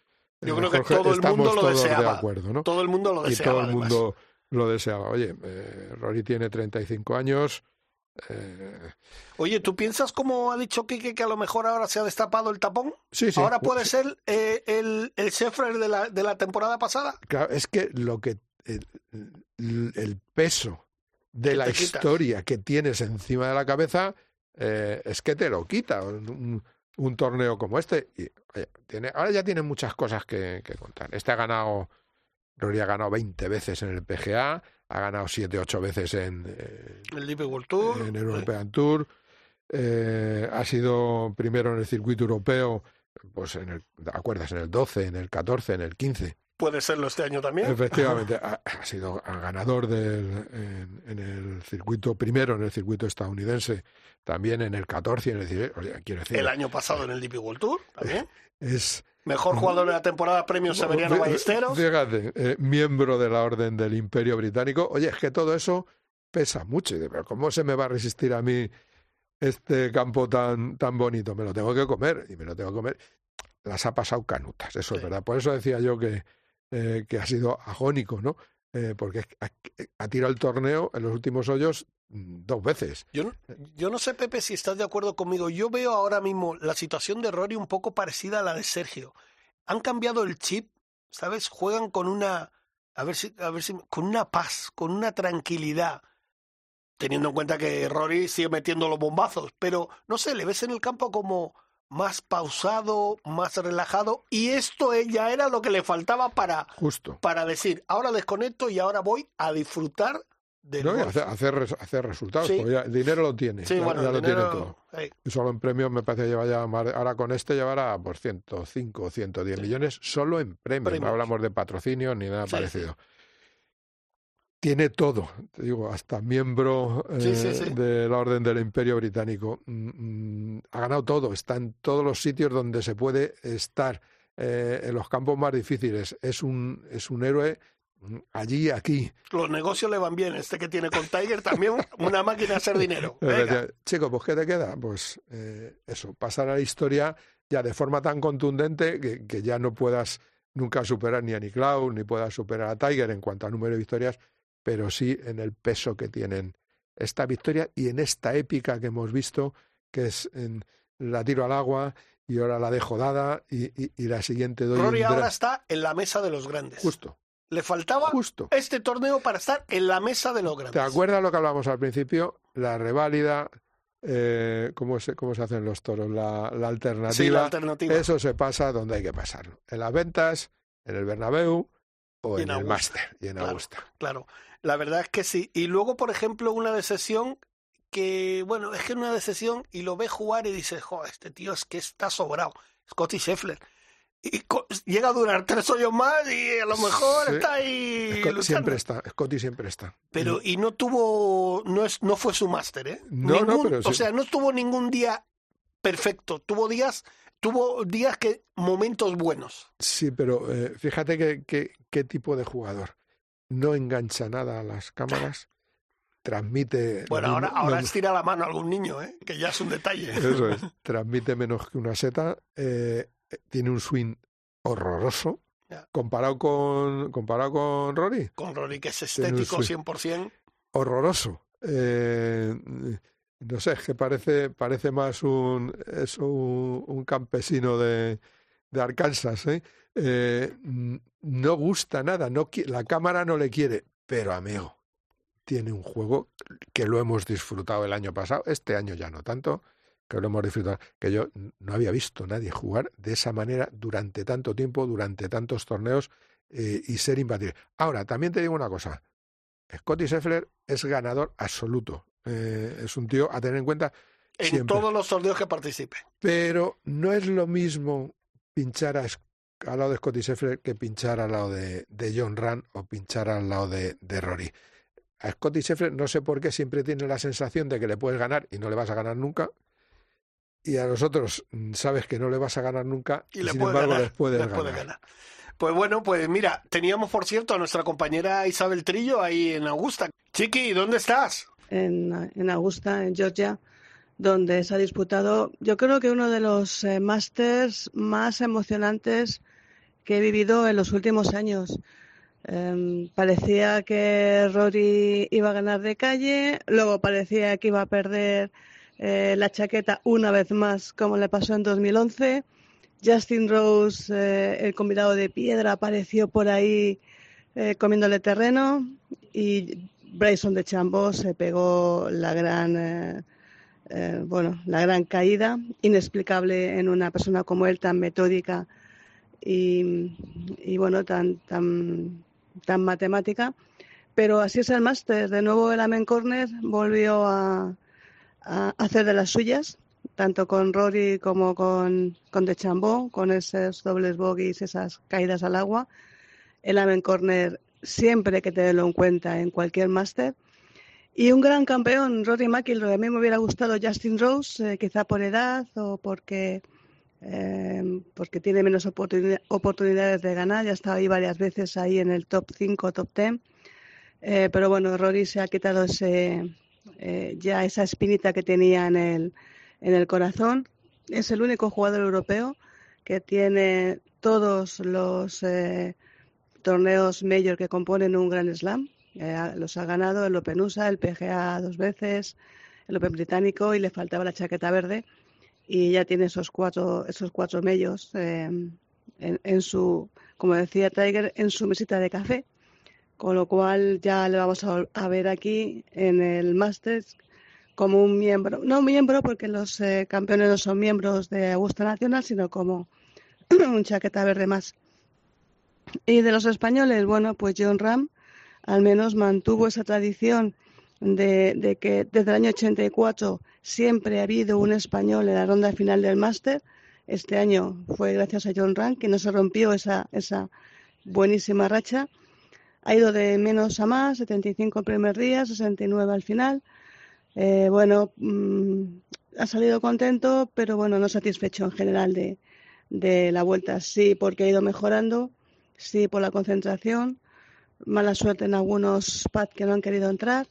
Yo creo Jorge, que todo el mundo lo todos deseaba. De acuerdo, ¿no? Todo el mundo lo deseaba. Y todo el además. mundo lo deseaba. Oye, eh, Rory tiene treinta y cinco años. Eh... Oye, ¿tú piensas, como ha dicho Quique, que a lo mejor ahora se ha destapado el tapón? Sí, sí. ¿Ahora puede sí. ser eh, el, el Scheffler de la, de la temporada pasada? Claro, es que lo que el, el peso de la historia quitas? que tienes encima de la cabeza eh, es que te lo quita un, un torneo como este. Y oye, tiene, ahora ya tiene muchas cosas que, que contar. Este ha ganado, Rory ha ganado veinte veces en el P G A, ha ganado siete, ocho veces en eh, el D P World Tour, en el European Tour, eh, ha sido primero en el circuito europeo, pues en el, ¿te acuerdas? En el doce, en el catorce, en el quince. Puede serlo este año también. Efectivamente, ha, ha sido ganador del, en, en el circuito, primero en el circuito estadounidense, también en el catorce y en el dieciséis. O sea, quiero decir, el año pasado en el D P World Tour también. Es mejor jugador de la temporada, premio Severiano Ballesteros. Fíjate, eh, miembro de la Orden del Imperio Británico. Oye, es que todo eso pesa mucho. Pero ¿cómo se me va a resistir a mí este campo tan, tan bonito? Me lo tengo que comer y me lo tengo que comer. Las ha pasado canutas, eso sí. Es verdad. Por eso decía yo que, eh, que ha sido agónico, ¿no? Eh, porque ha, ha tirado el torneo en los últimos hoyos dos veces. Yo no, yo no sé, Pepe, si estás de acuerdo conmigo. Yo veo ahora mismo la situación de Rory un poco parecida a la de Sergio. Han cambiado el chip, ¿sabes? Juegan con una, a ver si, a ver si, con una paz, con una tranquilidad, teniendo en cuenta que Rory sigue metiendo los bombazos, pero no sé, le ves en el campo como más pausado, más relajado, y esto ya era lo que le faltaba para, Justo. para decir, ahora desconecto y ahora voy a disfrutar del no, golf. Hacer, hacer, hacer resultados, sí. porque ya el dinero lo tiene, sí, ya, bueno, ya el lo dinero, tiene todo. Hey. Y solo en premios me parece que lleva ya, ahora con este llevará por ciento cinco o ciento diez sí. millones solo en premios. premios, no hablamos de patrocinios ni nada sí, parecido. Sí. Tiene todo, te digo, hasta miembro eh, sí, sí, sí. de la Orden del Imperio Británico. Mm, ha ganado todo, está en todos los sitios donde se puede estar, eh, en los campos más difíciles. Es un, es un héroe allí, aquí. Los negocios le van bien. Este que tiene con Tiger también, una máquina de hacer dinero. Venga. Chico, pues ¿qué te queda? Pues eh, eso, pasar a la historia ya de forma tan contundente que, que ya no puedas nunca superar ni a Nick Cloud, ni puedas superar a Tiger en cuanto a número de victorias, pero sí en el peso que tienen esta victoria y en esta épica que hemos visto, que es en la tiro al agua y ahora la dejo dada y, y, y la siguiente doy Rory un ahora está en la mesa de los grandes. Justo. Le faltaba Justo. este torneo para estar en la mesa de los grandes. ¿Te acuerdas lo que hablamos al principio? La reválida, eh, ¿cómo, se, ¿cómo se hacen los toros? La, la alternativa. Sí, la alternativa. Eso se pasa donde hay que pasarlo. En las ventas, en el Bernabéu o en, en el Máster y en claro, Augusta. Claro, la verdad es que sí. Y luego, por ejemplo, una decisión que, bueno, es que una decisión y lo ves jugar y dices, joder, este tío es que está sobrado. Scottie Scheffler. Y llega a durar tres hoyos más y a lo mejor sí. está ahí Scott, siempre está, Scottie siempre está. Pero y no tuvo, no es, no fue su máster, ¿eh? No, ningún, no, pero o sí. sea, no tuvo ningún día perfecto. Tuvo días, tuvo días que momentos buenos. Sí, pero eh, fíjate que, que qué tipo de jugador. No engancha nada a las cámaras. Transmite... Bueno, mismo, ahora, ahora no, estira la mano a algún niño, ¿eh? Que ya es un detalle. Eso es. Transmite menos que una seta. Eh, tiene un swing horroroso. Ya. Comparado con comparado con Rory. Con Rory, que es estético cien por ciento. Horroroso. Eh, no sé, es que parece, parece más un, es un, un campesino de, de Arkansas. ¿eh? Eh, no gusta nada. No, la cámara no le quiere. Pero, amigo, tiene un juego que lo hemos disfrutado el año pasado. Este año ya no tanto. Que lo hemos disfrutado, que yo no había visto a nadie jugar de esa manera durante tanto tiempo, durante tantos torneos eh, y ser imbatible. Ahora, también te digo una cosa, Scottie Scheffler es ganador absoluto, eh, es un tío a tener en cuenta en siempre. Todos los torneos que participe. Pero no es lo mismo pinchar a, al lado de Scottie Scheffler que pinchar al lado de, de Jon Rahm o pinchar al lado de, de Rory. A Scottie Scheffler no sé por qué siempre tiene la sensación de que le puedes ganar y no le vas a ganar nunca. Y a nosotros sabes que no le vas a ganar nunca y, y sin embargo ganar, les puedes les ganar. Puede ganar. Pues bueno, pues mira, teníamos por cierto a nuestra compañera Isabel Trillo ahí en Augusta. Chiqui, ¿dónde estás? En, en Augusta, en Georgia, donde se ha disputado, yo creo que uno de los eh, Masters más emocionantes que he vivido en los últimos años. Eh, parecía que Rory iba a ganar de calle, luego parecía que iba a perder eh, la chaqueta una vez más, como le pasó en dos mil once. Justin Rose, eh, el convidado de piedra, apareció por ahí eh, comiéndole terreno, y Bryson DeChambeau se pegó la gran, eh, eh, bueno, la gran caída, inexplicable en una persona como él, tan metódica y, y bueno, tan, tan, tan matemática. Pero así es el máster. De nuevo el Amen Corner volvió a, a hacer de las suyas, tanto con Rory como con, con DeChambeau, con esos dobles bogies, esas caídas al agua. El Amen Corner siempre hay que tenerlo en cuenta en cualquier máster. Y un gran campeón, Rory McIlroy. A mí me hubiera gustado Justin Rose, eh, quizá por edad o porque, eh, porque tiene menos oportuni- oportunidades de ganar. Ya ha estado ahí varias veces ahí en el top cinco, top diez. Eh, pero bueno, Rory se ha quitado ese, eh, ya esa espinita que tenía en el, en el corazón. Es el único jugador europeo que tiene todos los eh, torneos major que componen un Grand Slam. Eh, los ha ganado el Open U S A, el P G A dos veces, el Open británico, y le faltaba la chaqueta verde, y ya tiene esos cuatro esos cuatro majors eh, en, en su, como decía Tiger, en su mesita de café, con lo cual ya le vamos a, a ver aquí en el Masters como un miembro, no miembro porque los eh, campeones no son miembros de Augusta Nacional, sino como un chaqueta verde más. Y de los españoles, bueno, pues Jon Rahm al menos mantuvo esa tradición de, de que desde el año ochenta y cuatro siempre ha habido un español en la ronda final del máster. Este año fue gracias a Jon Rahm que no se rompió esa, esa buenísima racha. Ha ido de menos a más, setenta y cinco el primer día, sesenta y nueve al final. Eh, bueno, mmm, ha salido contento, pero bueno, no satisfecho en general de, de la vuelta. Sí, porque ha ido mejorando. Sí, por la concentración, mala suerte en algunos pads que no han querido entrar,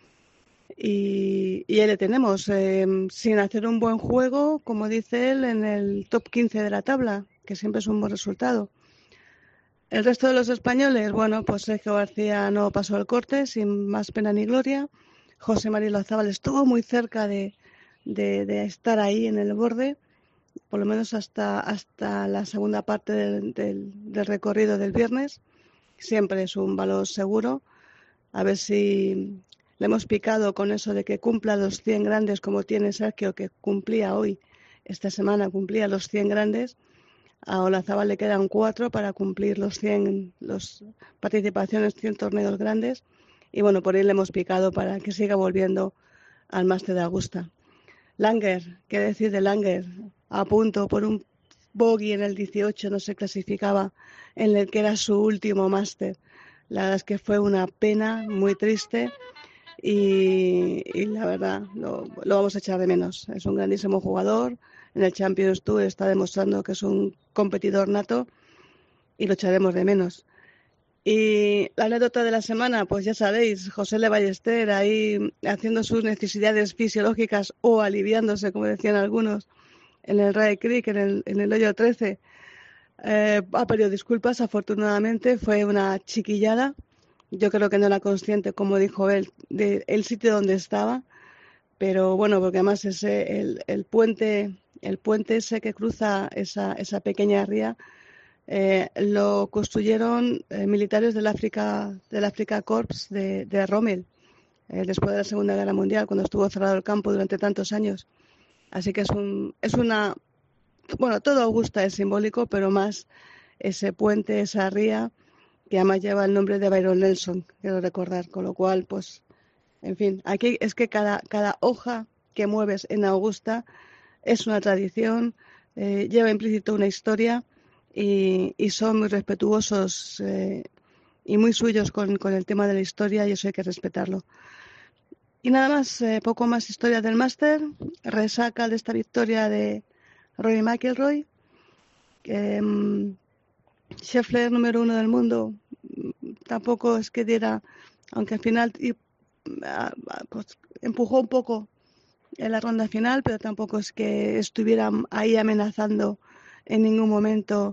y, y ahí le tenemos, eh, sin hacer un buen juego, como dice él, en el top quince de la tabla, que siempre es un buen resultado. El resto de los españoles, bueno, pues Sergio García no pasó el corte, sin más pena ni gloria. José María Lazábal estuvo muy cerca de, de, de estar ahí en el borde, por lo menos hasta, hasta la segunda parte del, del, del recorrido del viernes. Siempre es un valor seguro. A ver si le hemos picado con eso de que cumpla los cien grandes, como tiene Sergio, que cumplía hoy, esta semana cumplía los cien grandes. A Olazábal le quedan cuatro para cumplir los cien, los participaciones, cien torneos grandes. Y bueno, por ahí le hemos picado para que siga volviendo al máster de Augusta. Langer, ¿qué decir de Langer? A punto por un bogey en el dieciocho, no se clasificaba en el que era su último máster. La verdad es que fue una pena muy triste, y, y la verdad lo, lo vamos a echar de menos. Es un grandísimo jugador. En el Champions Tour está demostrando que es un competidor nato y lo echaremos de menos. Y la anécdota de la semana, pues ya sabéis, José Le Ballester ahí haciendo sus necesidades fisiológicas o aliviándose, como decían algunos, en el Rye Creek, en el, en el hoyo trece. Eh, ha pedido disculpas, afortunadamente, fue una chiquillada. Yo creo que no era consciente, como dijo él, del sitio donde estaba, pero bueno, porque además ese, el, el puente, el puente ese que cruza esa, esa pequeña ría, eh, lo construyeron eh, militares del África, del Afrika Korps de, de Rommel, eh, después de la Segunda Guerra Mundial, cuando estuvo cerrado el campo durante tantos años. Así que es un, es una, bueno, todo Augusta es simbólico, pero más ese puente, esa ría, que además lleva el nombre de Byron Nelson, quiero recordar, con lo cual, pues, en fin, aquí es que cada, cada hoja que mueves en Augusta es una tradición, eh, lleva implícito una historia, y, y son muy respetuosos eh, y muy suyos con, con el tema de la historia, y eso hay que respetarlo. Y nada más, eh, poco más historia del máster, resaca de esta victoria de Rory McIlroy, que um, Scheffler número uno del mundo, tampoco es que diera, aunque al final y, a, a, pues, empujó un poco en la ronda final, pero tampoco es que estuviera ahí amenazando en ningún momento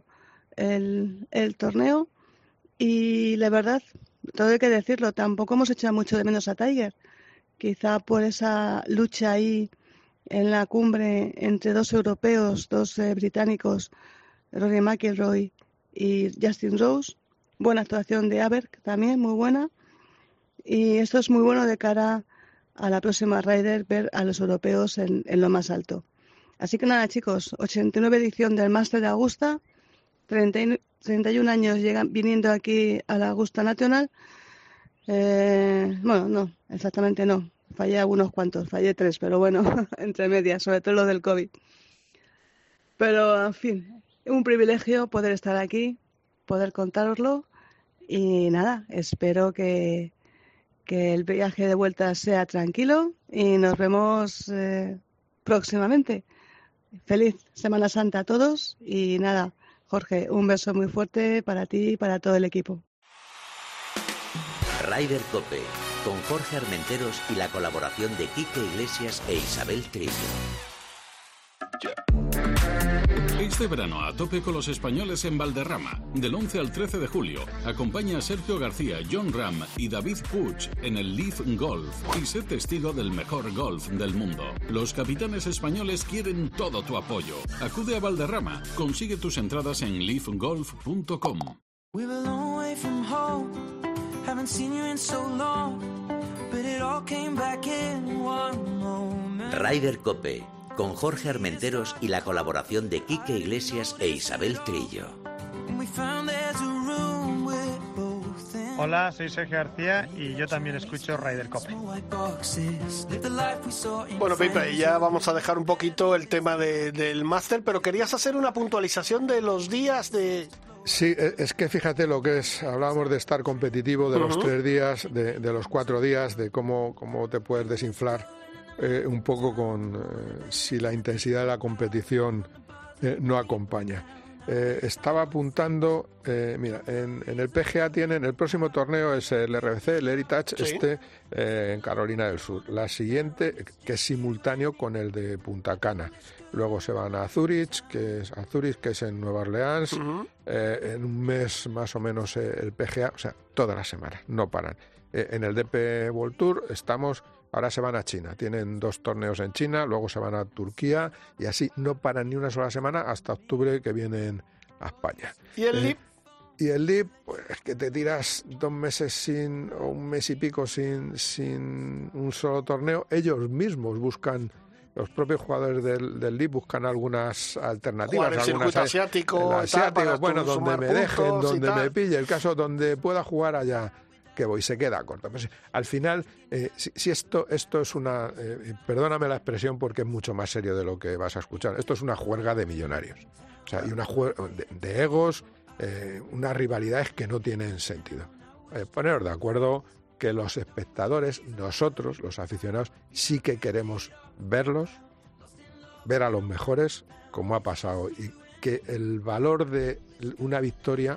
el, el torneo y la verdad, todo hay que decirlo, tampoco hemos echado mucho de menos a Tiger. Quizá por esa lucha ahí en la cumbre entre dos europeos, dos eh, británicos, Rory McIlroy y Justin Rose. Buena actuación de Aberg también, muy buena. Y esto es muy bueno de cara a la próxima Ryder, ver a los europeos en, en lo más alto. Así que nada, chicos, ochenta y nueve edición del Máster de Augusta, treinta y uno años llegan, viniendo aquí a la Augusta National. Eh, bueno, no, exactamente no. Fallé algunos cuantos, fallé tres, pero bueno, entre medias, sobre todo lo del COVID. Pero, en fin, un privilegio poder estar aquí, poder contároslo. Y nada, espero que, que el viaje de vuelta sea tranquilo y nos vemos eh, próximamente. Feliz Semana Santa a todos y nada, Jorge, un beso muy fuerte para ti y para todo el equipo. Ryder Cope, con Jorge Armenteros y la colaboración de Quique Iglesias e Isabel Trillo. Este verano a tope con los españoles en Valderrama. Del once al trece de julio, acompaña a Sergio García, John Ram y David Puig en el Leaf Golf y sé testigo del mejor golf del mundo. Los capitanes españoles quieren todo tu apoyo. Acude a Valderrama. Consigue tus entradas en leaf golf punto com. Ryder Cope, con Jorge Armenteros y la colaboración de Quique Iglesias e Isabel Trillo. Hola, soy Sergio García y yo también escucho Ryder Cope. Bueno, Pipe, ya vamos a dejar un poquito el tema de, del máster, pero querías hacer una puntualización de los días de... Sí, es que fíjate lo que es, hablábamos de estar competitivo, de uh-huh. los tres días, de, de los cuatro días, de cómo, cómo te puedes desinflar eh, un poco con eh, si la intensidad de la competición eh, no acompaña. Eh, estaba apuntando, eh, mira, en, en el P G A tienen, el próximo torneo es el R B C, el Heritage, ¿sí? este eh, en Carolina del Sur. La siguiente, que es simultáneo con el de Punta Cana. Luego se van a Zurich, que es a Zurich, que es en Nueva Orleans. Uh-huh. Eh, en un mes más o menos eh, el P G A, o sea, todas las semanas, no paran. Eh, en el D P World Tour estamos, ahora se van a China, tienen dos torneos en China, luego se van a Turquía y así no paran ni una sola semana hasta octubre que vienen a España. ¿Y el eh, L I P? Y el L I P, pues es que te tiras dos meses sin, o un mes y pico sin, sin un solo torneo. Ellos mismos buscan... Los propios jugadores del, del L I P buscan algunas alternativas. Jugar el algunas circuito asiático, el asiático tal, bueno, donde me dejen, donde me pille, el caso donde pueda jugar allá, que voy, se queda corto. Pues, al final, eh, si, si esto esto es una, eh, perdóname la expresión porque es mucho más serio de lo que vas a escuchar, esto es una juerga de millonarios. O sea, y una juerga de, de egos, eh, unas rivalidades que no tienen sentido. Eh, poneros de acuerdo que los espectadores, nosotros, los aficionados, sí que queremos verlos, ver a los mejores, como ha pasado, y que el valor de una victoria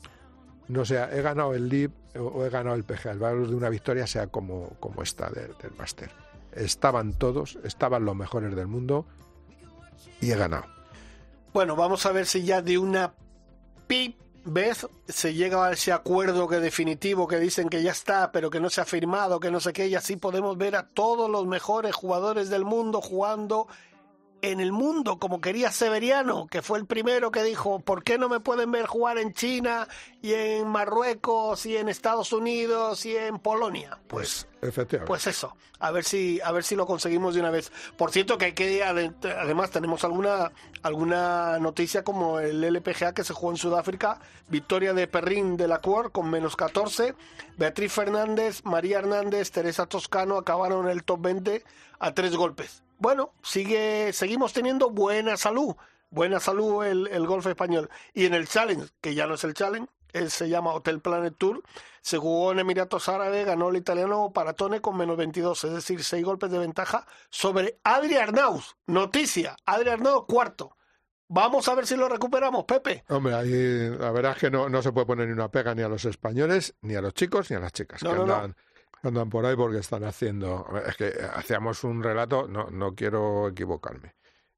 no sea, he ganado el L I P o he ganado el P G A, el valor de una victoria sea como, como esta de, del Máster. Estaban todos, estaban los mejores del mundo y he ganado. Bueno, vamos a ver si ya de una pip vez se llega a ese acuerdo que definitivo que dicen que ya está, pero que no se ha firmado, que no sé qué, y así podemos ver a todos los mejores jugadores del mundo jugando en el mundo, como quería Severiano, que fue el primero que dijo, ¿por qué no me pueden ver jugar en China y en Marruecos y en Estados Unidos y en Polonia? Pues, pues efectivamente. Pues eso, a ver si a ver si lo conseguimos de una vez. Por cierto que hay que además tenemos alguna alguna noticia como el L P G A que se jugó en Sudáfrica, victoria de Perrin de la Cour con menos catorce, Beatriz Fernández, María Hernández, Teresa Toscano acabaron en el top veinte a tres golpes. Bueno, sigue, seguimos teniendo buena salud, buena salud el, el golf español. Y en el Challenge, que ya no es el Challenge, él se llama Hotel Planet Tour, se jugó en Emiratos Árabes, ganó el italiano Paratone con menos veintidós, es decir, seis golpes de ventaja sobre Adri Arnaus. Noticia, Adri Arnaus cuarto. Vamos a ver si lo recuperamos, Pepe. Hombre, ahí la verdad es que no, no se puede poner ni una pega ni a los españoles, ni a los chicos, ni a las chicas, no, que no, andan... No. Andan por ahí porque están haciendo... Es que hacíamos un relato, no, no quiero equivocarme.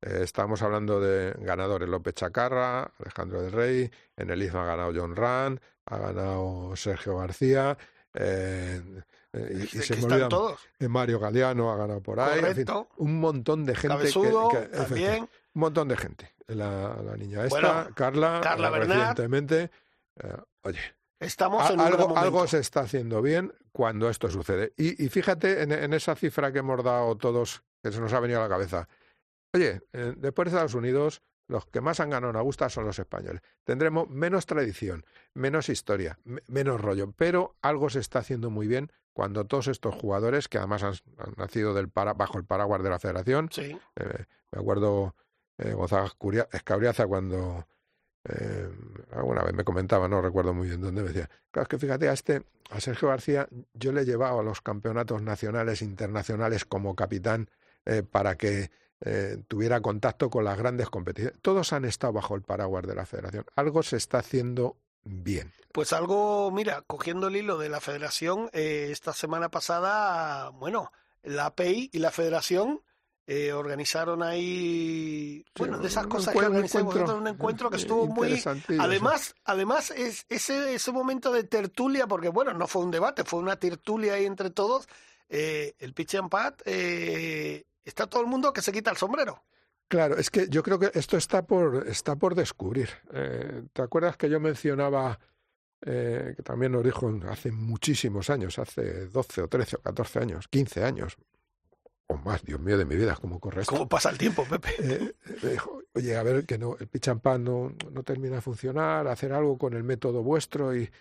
Eh, estamos hablando de ganadores: López Chacarra, Alejandro del Rey, en el I F ha ganado John Ram, ha ganado Sergio García, eh, eh, y, y se me olvida, todos. Mario Galeano ha ganado por ahí, en fin, un montón de gente. Cabezudo, que, que, también. Un montón de gente. La, la niña esta, bueno, Carla, Carla eh, recientemente. Eh, oye, estamos en algo, un algo se está haciendo bien cuando esto sucede. Y, y fíjate en, en esa cifra que hemos dado todos, que se nos ha venido a la cabeza. Oye, eh, después de Estados Unidos, los que más han ganado en Augusta son los españoles. Tendremos menos tradición, menos historia, me, menos rollo, pero algo se está haciendo muy bien cuando todos estos jugadores, que además han, han nacido del para, bajo el paraguas de la Federación, sí. eh, me acuerdo eh, Gonzalo Escauriaza cuando eh, alguna vez me comentaba, no recuerdo muy bien dónde, me decía, claro, es que fíjate, a este, a Sergio García, yo le he llevado a los campeonatos nacionales, internacionales como capitán eh, para que Eh, tuviera contacto con las grandes competiciones. Todos han estado bajo el paraguas de la Federación. Algo se está haciendo bien. Pues algo, mira, cogiendo el hilo de la Federación, eh, esta semana pasada, bueno, la A P I y la Federación eh, organizaron ahí, sí, bueno, de esas cosas que organizamos, un encuentro que estuvo muy... Además, además es ese, ese momento de tertulia, porque bueno, no fue un debate, fue una tertulia ahí entre todos, eh, el pitch and pat, eh, está todo el mundo que se quita el sombrero. Claro, es que yo creo que esto está por, está por descubrir. Eh, ¿Te acuerdas que yo mencionaba, eh, que también nos dijo hace muchísimos años, hace doce o trece o catorce años, quince años, o más, Dios mío de mi vida, ¿cómo corre esto? ¿Cómo pasa el tiempo, Pepe? Eh, me dijo, oye, a ver, que no, el pitch and pan no, no termina de funcionar, hacer algo con el método vuestro y,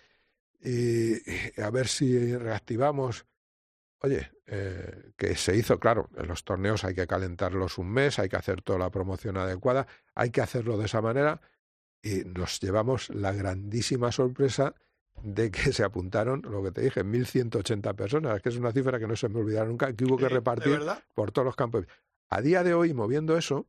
y, y a ver si reactivamos. Oye, eh, que se hizo, claro, en los torneos hay que calentarlos un mes, hay que hacer toda la promoción adecuada, hay que hacerlo de esa manera y nos llevamos la grandísima sorpresa de que se apuntaron, lo que te dije, mil ciento ochenta personas, que es una cifra que no se me olvidará nunca, que hubo que repartir por todos los campos. A día de hoy, moviendo eso,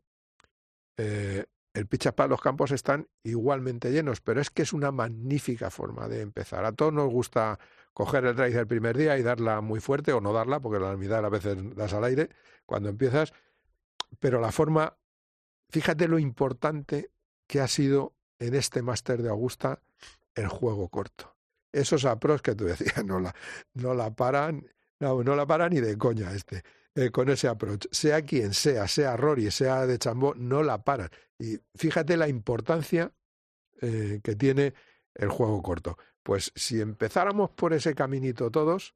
eh, el pitch and pat, los campos están igualmente llenos, pero es que es una magnífica forma de empezar. A todos nos gusta coger el drive del primer día y darla muy fuerte o no darla, porque la mitad a veces das al aire cuando empiezas, pero la forma, fíjate lo importante que ha sido en este Máster de Augusta el juego corto. Esos approach que tú decías, no la, no la paran, no, no la paran ni de coña este, eh, con ese approach. Sea quien sea, sea Rory, sea de Chambó, no la paran. Y fíjate la importancia eh, que tiene el juego corto. Pues si empezáramos por ese caminito todos,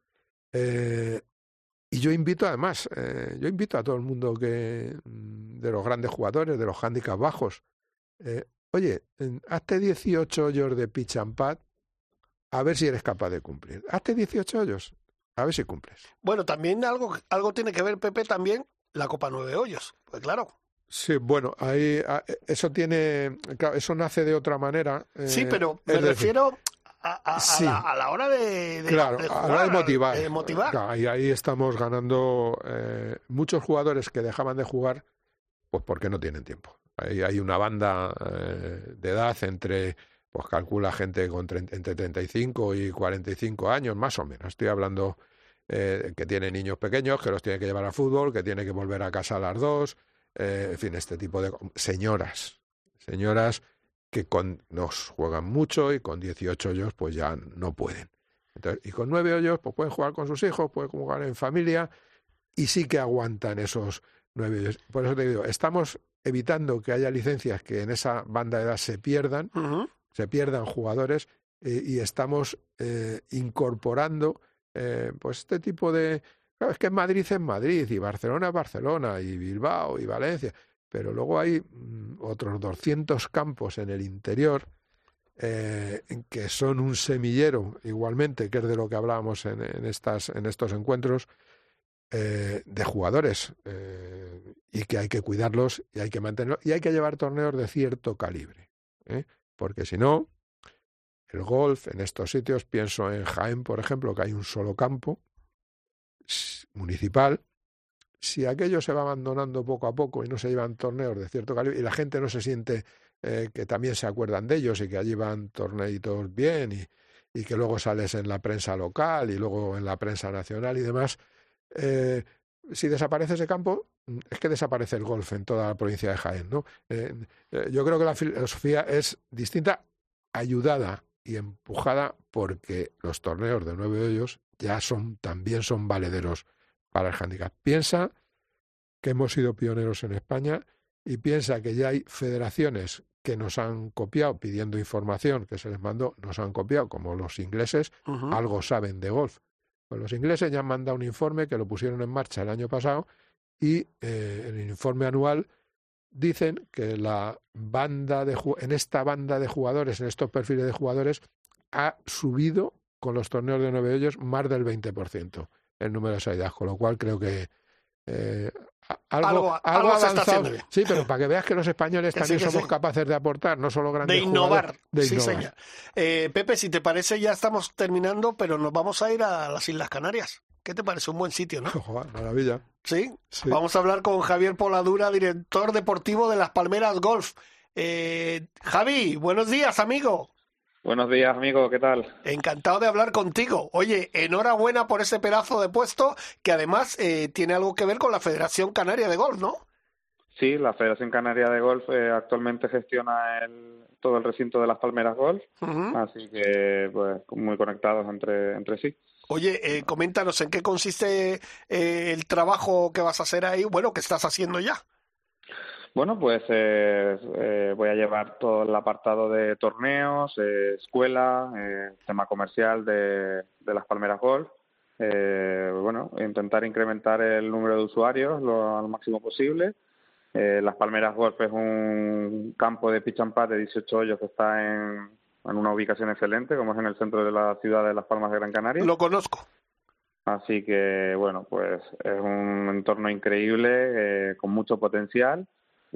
eh, y yo invito además, eh, yo invito a todo el mundo que de los grandes jugadores, de los handicaps bajos, eh, oye, hazte dieciocho hoyos de pitch and pat, a ver si eres capaz de cumplir. Hazte dieciocho hoyos, a ver si cumples. Bueno, también algo, algo tiene que ver, Pepe, también la Copa Nueve Hoyos, pues claro. Sí, bueno, ahí eso tiene, claro, eso nace de otra manera. Eh, sí, pero me refiero a, a, sí. a, la, a la hora de, de, claro, de jugar, a la hora de motivar. De motivar. Claro, y ahí estamos ganando eh, muchos jugadores que dejaban de jugar, pues porque no tienen tiempo. Ahí hay una banda eh, de edad entre, pues calcula gente con tre- entre treinta y cinco y cuarenta y cinco años, más o menos. Estoy hablando eh, que tiene niños pequeños, que los tiene que llevar a fútbol, que tiene que volver a casa a las dos. Eh, en fin, este tipo de señoras, señoras que con, nos juegan mucho y con dieciocho hoyos pues ya no pueden. Entonces, y con nueve hoyos pues pueden jugar con sus hijos, pueden jugar en familia y sí que aguantan esos nueve hoyos. Por eso te digo, estamos evitando que haya licencias que en esa banda de edad se pierdan, uh-huh. se pierdan jugadores eh, y estamos eh, incorporando eh, pues este tipo de... Claro, es que Madrid es Madrid y Barcelona es Barcelona y Bilbao y Valencia, pero luego hay mm, otros doscientos campos en el interior eh, que son un semillero igualmente, que es de lo que hablábamos en, en, estas, en estos encuentros, eh, de jugadores eh, y que hay que cuidarlos y hay que mantenerlos y hay que llevar torneos de cierto calibre, ¿eh? Porque si no, el golf en estos sitios, pienso en Jaén, por ejemplo, que hay un solo campo municipal, si aquello se va abandonando poco a poco y no se llevan torneos de cierto calibre y la gente no se siente eh, que también se acuerdan de ellos y que allí van torneitos bien y, y que luego sales en la prensa local y luego en la prensa nacional y demás, eh, si desaparece ese campo, es que desaparece el golf en toda la provincia de Jaén, ¿no? Eh, eh, yo creo que la filosofía es distinta, ayudada y empujada porque los torneos de nueve hoyos ya son también son valederos para el handicap. Piensa que hemos sido pioneros en España y piensa que ya hay federaciones que nos han copiado pidiendo información que se les mandó, nos han copiado, como los ingleses, uh-huh. algo saben de golf. Pues los ingleses ya han mandado un informe que lo pusieron en marcha el año pasado y eh, en el informe anual dicen que la banda de en esta banda de jugadores, en estos perfiles de jugadores, ha subido con los torneos de nueve hoyos más del veinte por ciento el número de salidas, con lo cual creo que eh, algo, algo, algo, algo avanzado. se está haciendo bien. Sí, pero para que veas que los españoles que también sí, que somos sí. capaces de aportar, no solo grandes de innovar. de sí, innovar. señor. Eh, Pepe, si te parece, ya estamos terminando, pero nos vamos a ir a las Islas Canarias. ¿Qué te parece? Un buen sitio, ¿no? Joder, maravilla. ¿Sí? ¿Sí? Vamos a hablar con Javier Poladura, director deportivo de Las Palmeras Golf. Eh, Javi, buenos días, amigo. Buenos días, amigo, ¿qué tal? Encantado de hablar contigo. Oye, enhorabuena por ese pedazo de puesto que además eh, tiene algo que ver con la Federación Canaria de Golf, ¿no? Sí, la Federación Canaria de Golf eh, actualmente gestiona el, todo el recinto de Las Palmeras Golf, uh-huh. así que pues muy conectados entre, entre sí. Oye, eh, coméntanos en qué consiste eh, el trabajo que vas a hacer ahí, bueno, que estás haciendo ya. Bueno, pues eh, eh, voy a llevar todo el apartado de torneos, eh, escuela, eh, tema comercial de, de Las Palmeras Golf. Eh, bueno, intentar incrementar el número de usuarios lo, al máximo posible. Eh, Las Palmeras Golf es un campo de pitch and putt de dieciocho hoyos que está en, en una ubicación excelente, como es en el centro de la ciudad de Las Palmas de Gran Canaria. Lo conozco. Así que, bueno, pues es un entorno increíble, eh, con mucho potencial.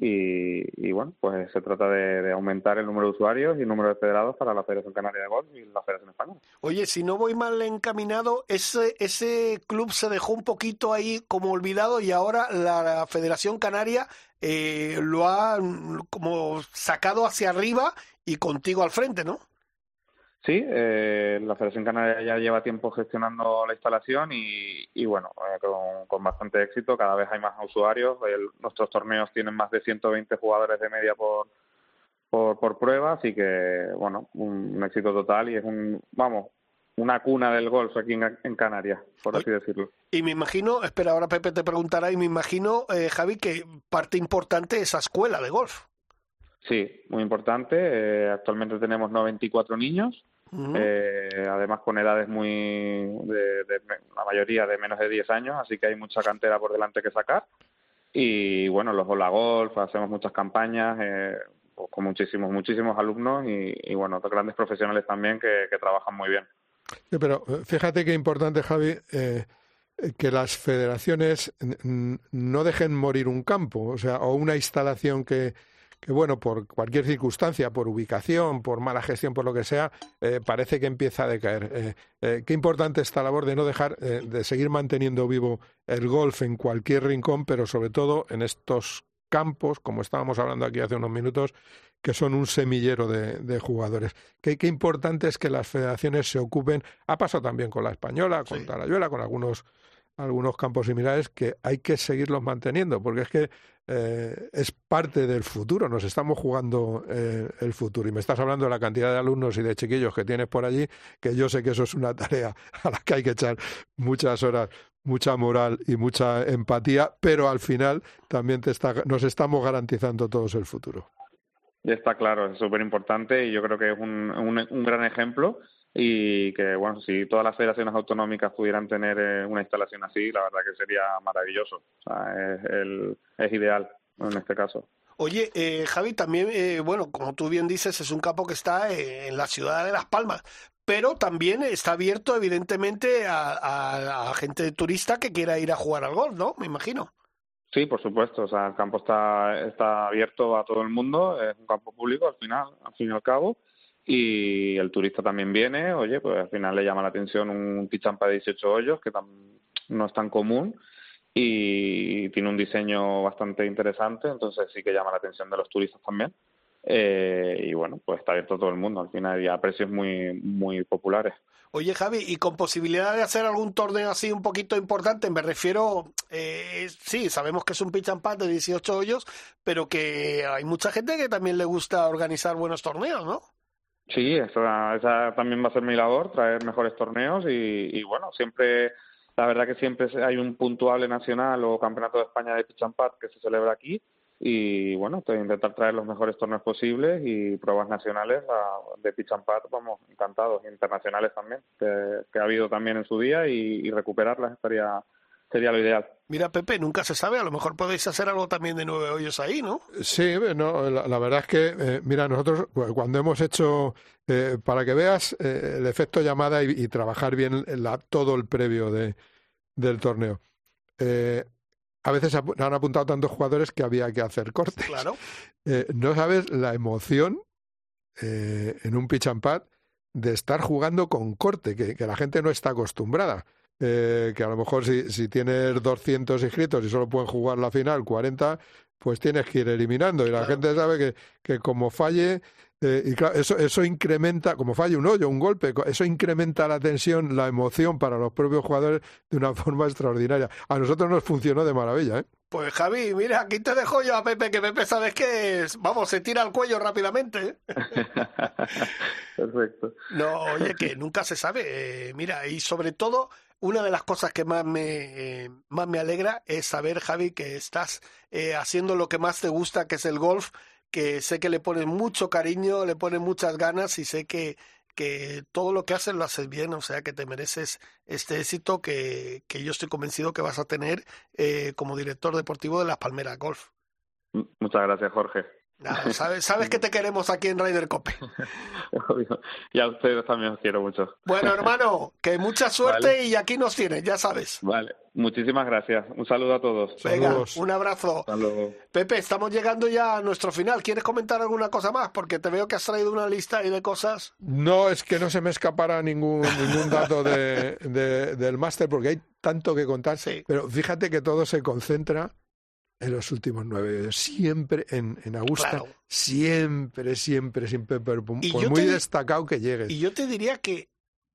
Y, y bueno, pues se trata de, de aumentar el número de usuarios y el número de federados para la Federación Canaria de Golf y la Federación Española. Oye, si no voy mal encaminado, ese ese club se dejó un poquito ahí como olvidado y ahora la Federación Canaria eh, lo ha como sacado hacia arriba y contigo al frente, ¿no? Sí, eh, la Federación Canaria ya lleva tiempo gestionando la instalación y, y bueno, eh, con, con bastante éxito. Cada vez hay más usuarios. El, nuestros torneos tienen más de ciento veinte jugadores de media por, por, por prueba, así que, bueno, un, un éxito total y es un, vamos, una cuna del golf aquí en, en Canarias, por así decirlo. Y me imagino, espera, ahora Pepe te preguntará, y me imagino, eh, Javi, que parte importante es esa escuela de golf. Sí, muy importante. Eh, actualmente tenemos noventa y cuatro niños. Uh-huh. Eh, además con edades muy de, de la mayoría de menos de diez años, así que hay mucha cantera por delante que sacar y bueno, los Hola Golf, hacemos muchas campañas eh, pues con muchísimos muchísimos alumnos y, y bueno, grandes profesionales también que, que trabajan muy bien. Sí, pero fíjate qué importante, Javi, eh, que las federaciones no dejen morir un campo, o sea, o una instalación que que bueno, por cualquier circunstancia, por ubicación, por mala gestión, por lo que sea, eh, parece que empieza a decaer. Eh, eh, qué importante esta labor de no dejar, eh, de seguir manteniendo vivo el golf en cualquier rincón, pero sobre todo en estos campos, como estábamos hablando aquí hace unos minutos, que son un semillero de, de jugadores. Qué, qué importante es que las federaciones se ocupen, ha pasado también con la Española, con sí. Talayuela, con algunos algunos campos similares que hay que seguirlos manteniendo, porque es que eh, es parte del futuro, nos estamos jugando eh, el futuro. Y me estás hablando de la cantidad de alumnos y de chiquillos que tienes por allí, que yo sé que eso es una tarea a la que hay que echar muchas horas, mucha moral y mucha empatía, pero al final también te está, nos estamos garantizando todos el futuro. Está claro, es súper importante y yo creo que es un, un, un gran ejemplo. Y que, bueno, si todas las federaciones autonómicas pudieran tener eh, una instalación así, la verdad que sería maravilloso. O sea, es, el, es ideal en este caso. Oye, eh, Javi, también, eh, bueno, como tú bien dices, es un campo que está eh, en la ciudad de Las Palmas, pero también está abierto, evidentemente, a, a, a gente turista que quiera ir a jugar al golf, ¿no? Me imagino. Sí, por supuesto. O sea, el campo está, está abierto a todo el mundo, es un campo público al final, al fin y al cabo. Y el turista también viene, oye, pues al final le llama la atención un pitch and putt de dieciocho hoyos, que tam, no es tan común, y tiene un diseño bastante interesante, entonces sí que llama la atención de los turistas también. Eh, y bueno, pues está abierto a todo el mundo al final y a precios muy muy populares. Oye, Javi, y con posibilidad de hacer algún torneo así un poquito importante, me refiero, eh, sí, sabemos que es un pitch and putt de dieciocho hoyos, pero que hay mucha gente que también le gusta organizar buenos torneos, ¿no? Sí, esa, esa también va a ser mi labor, traer mejores torneos y, y bueno, siempre, la verdad que siempre hay un puntuable nacional o campeonato de España de pitch and putt que se celebra aquí. Y bueno, pues intentar traer los mejores torneos posibles y pruebas nacionales de pitch and putt, vamos, encantados, internacionales también, que, que ha habido también en su día y, y recuperarlas estaría sería lo ideal. Mira, Pepe, nunca se sabe, a lo mejor podéis hacer algo también de nueve hoyos ahí, ¿no? Sí, no, la, la verdad es que, eh, mira, nosotros cuando hemos hecho, eh, para que veas eh, el efecto llamada y, y trabajar bien la, todo el previo de, del torneo, eh, a veces han apuntado tantos jugadores que había que hacer cortes. Claro. Eh, no sabes la emoción eh, en un pitch and putt de estar jugando con corte, que, que la gente no está acostumbrada. Eh, que a lo mejor si, si tienes doscientos inscritos y solo pueden jugar la final cuarenta, pues tienes que ir eliminando. Y la claro. gente sabe que, que como falle... Eh, y claro, eso, eso incrementa, como falla un hoyo, un golpe, eso incrementa la tensión, la emoción para los propios jugadores de una forma extraordinaria. A nosotros nos funcionó de maravilla, ¿eh? Pues Javi, mira, aquí te dejo yo a Pepe, que Pepe sabes que es, vamos, se tira al cuello rápidamente. Perfecto. No, oye, que nunca se sabe. Eh, mira, y sobre todo, una de las cosas que más me, eh, más me alegra es saber, Javi, que estás eh, haciendo lo que más te gusta, que es el golf, que sé que le pones mucho cariño, le pones muchas ganas y sé que, que todo lo que haces lo haces bien, o sea que te mereces este éxito que, que yo estoy convencido que vas a tener eh, como director deportivo de Las Palmeras Golf. Muchas gracias, Jorge. Nada, sabes, sabes que te queremos aquí en Ryder Cope. Y a ustedes también os quiero mucho. Bueno, hermano, que mucha suerte vale. Y aquí nos tienes, ya sabes. Vale, muchísimas gracias. Un saludo a todos. Venga, Saludos. Un abrazo. Hasta luego. Pepe, estamos llegando ya a nuestro final. ¿Quieres comentar alguna cosa más? Porque te veo que has traído una lista ahí de cosas. No, es que no se me escapará ningún, ningún dato de, de, del máster porque hay tanto que contar. Sí. Pero fíjate que todo se concentra en los últimos nueve años, siempre en, en Augusta, claro. siempre, siempre, siempre, pero por muy te, destacado que llegues. Y yo te diría que,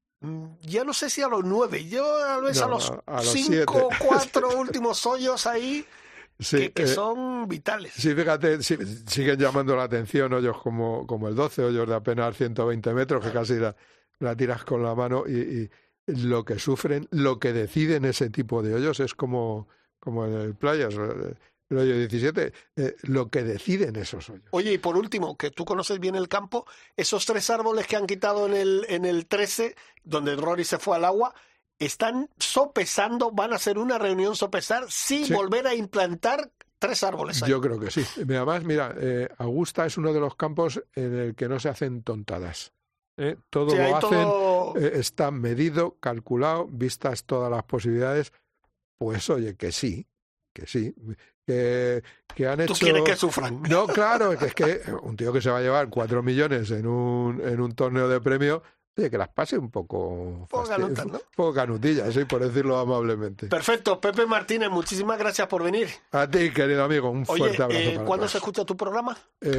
ya no sé si a los nueve, yo a veces no, a los, a los cinco, siete. cuatro últimos hoyos ahí, sí, que, que eh, son vitales. Sí, fíjate, sí, siguen llamando la atención hoyos como, como el doce, hoyos de apenas ciento veinte metros, claro. que casi la, la tiras con la mano y, y lo que sufren, lo que deciden ese tipo de hoyos es como, como en el Playas. El hoyo diecisiete, eh, lo que deciden esos hoyos. Oye, y por último, que tú conoces bien el campo, esos tres árboles que han quitado en el, en el trece, donde Rory se fue al agua, están sopesando, van a hacer una reunión sopesar sin sí. volver a implantar tres árboles ahí. Yo creo que sí. Además, mira, eh, Augusta es uno de los campos en el que no se hacen tontadas. ¿eh? Todo sí, lo hacen, todo... Eh, está medido, calculado, vistas todas las posibilidades. Pues oye, que sí, que sí. Que, que han hecho... ¿Tú quieres que sufran? No, claro, que es que un tío que se va a llevar cuatro millones en un, en un torneo de premio, oye, que las pase un poco... Poco canutas, ¿no? Poco canutillas, sí, por decirlo amablemente. Perfecto. Pepe Martínez, muchísimas gracias por venir. A ti, querido amigo, un oye, fuerte abrazo. Eh, para ¿cuándo todos. se escucha tu programa?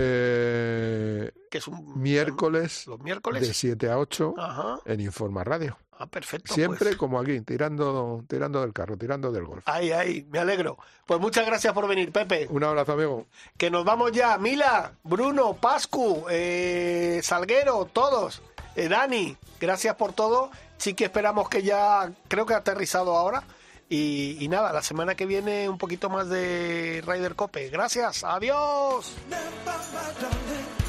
Eh, que es un miércoles, los miércoles de siete a ocho Ajá. en Informa Radio. Ah, perfecto. Siempre pues. como aquí, tirando, tirando del carro, tirando del golf. Ahí, ahí, me alegro. Pues muchas gracias por venir, Pepe. Un abrazo, amigo. Que nos vamos ya. Mila, Bruno, Pascu, eh, Salguero, todos. Eh, Dani, gracias por todo. Sí que esperamos que ya, creo que ha aterrizado ahora. Y, y nada, la semana que viene un poquito más de Ryder Cope. Gracias, adiós.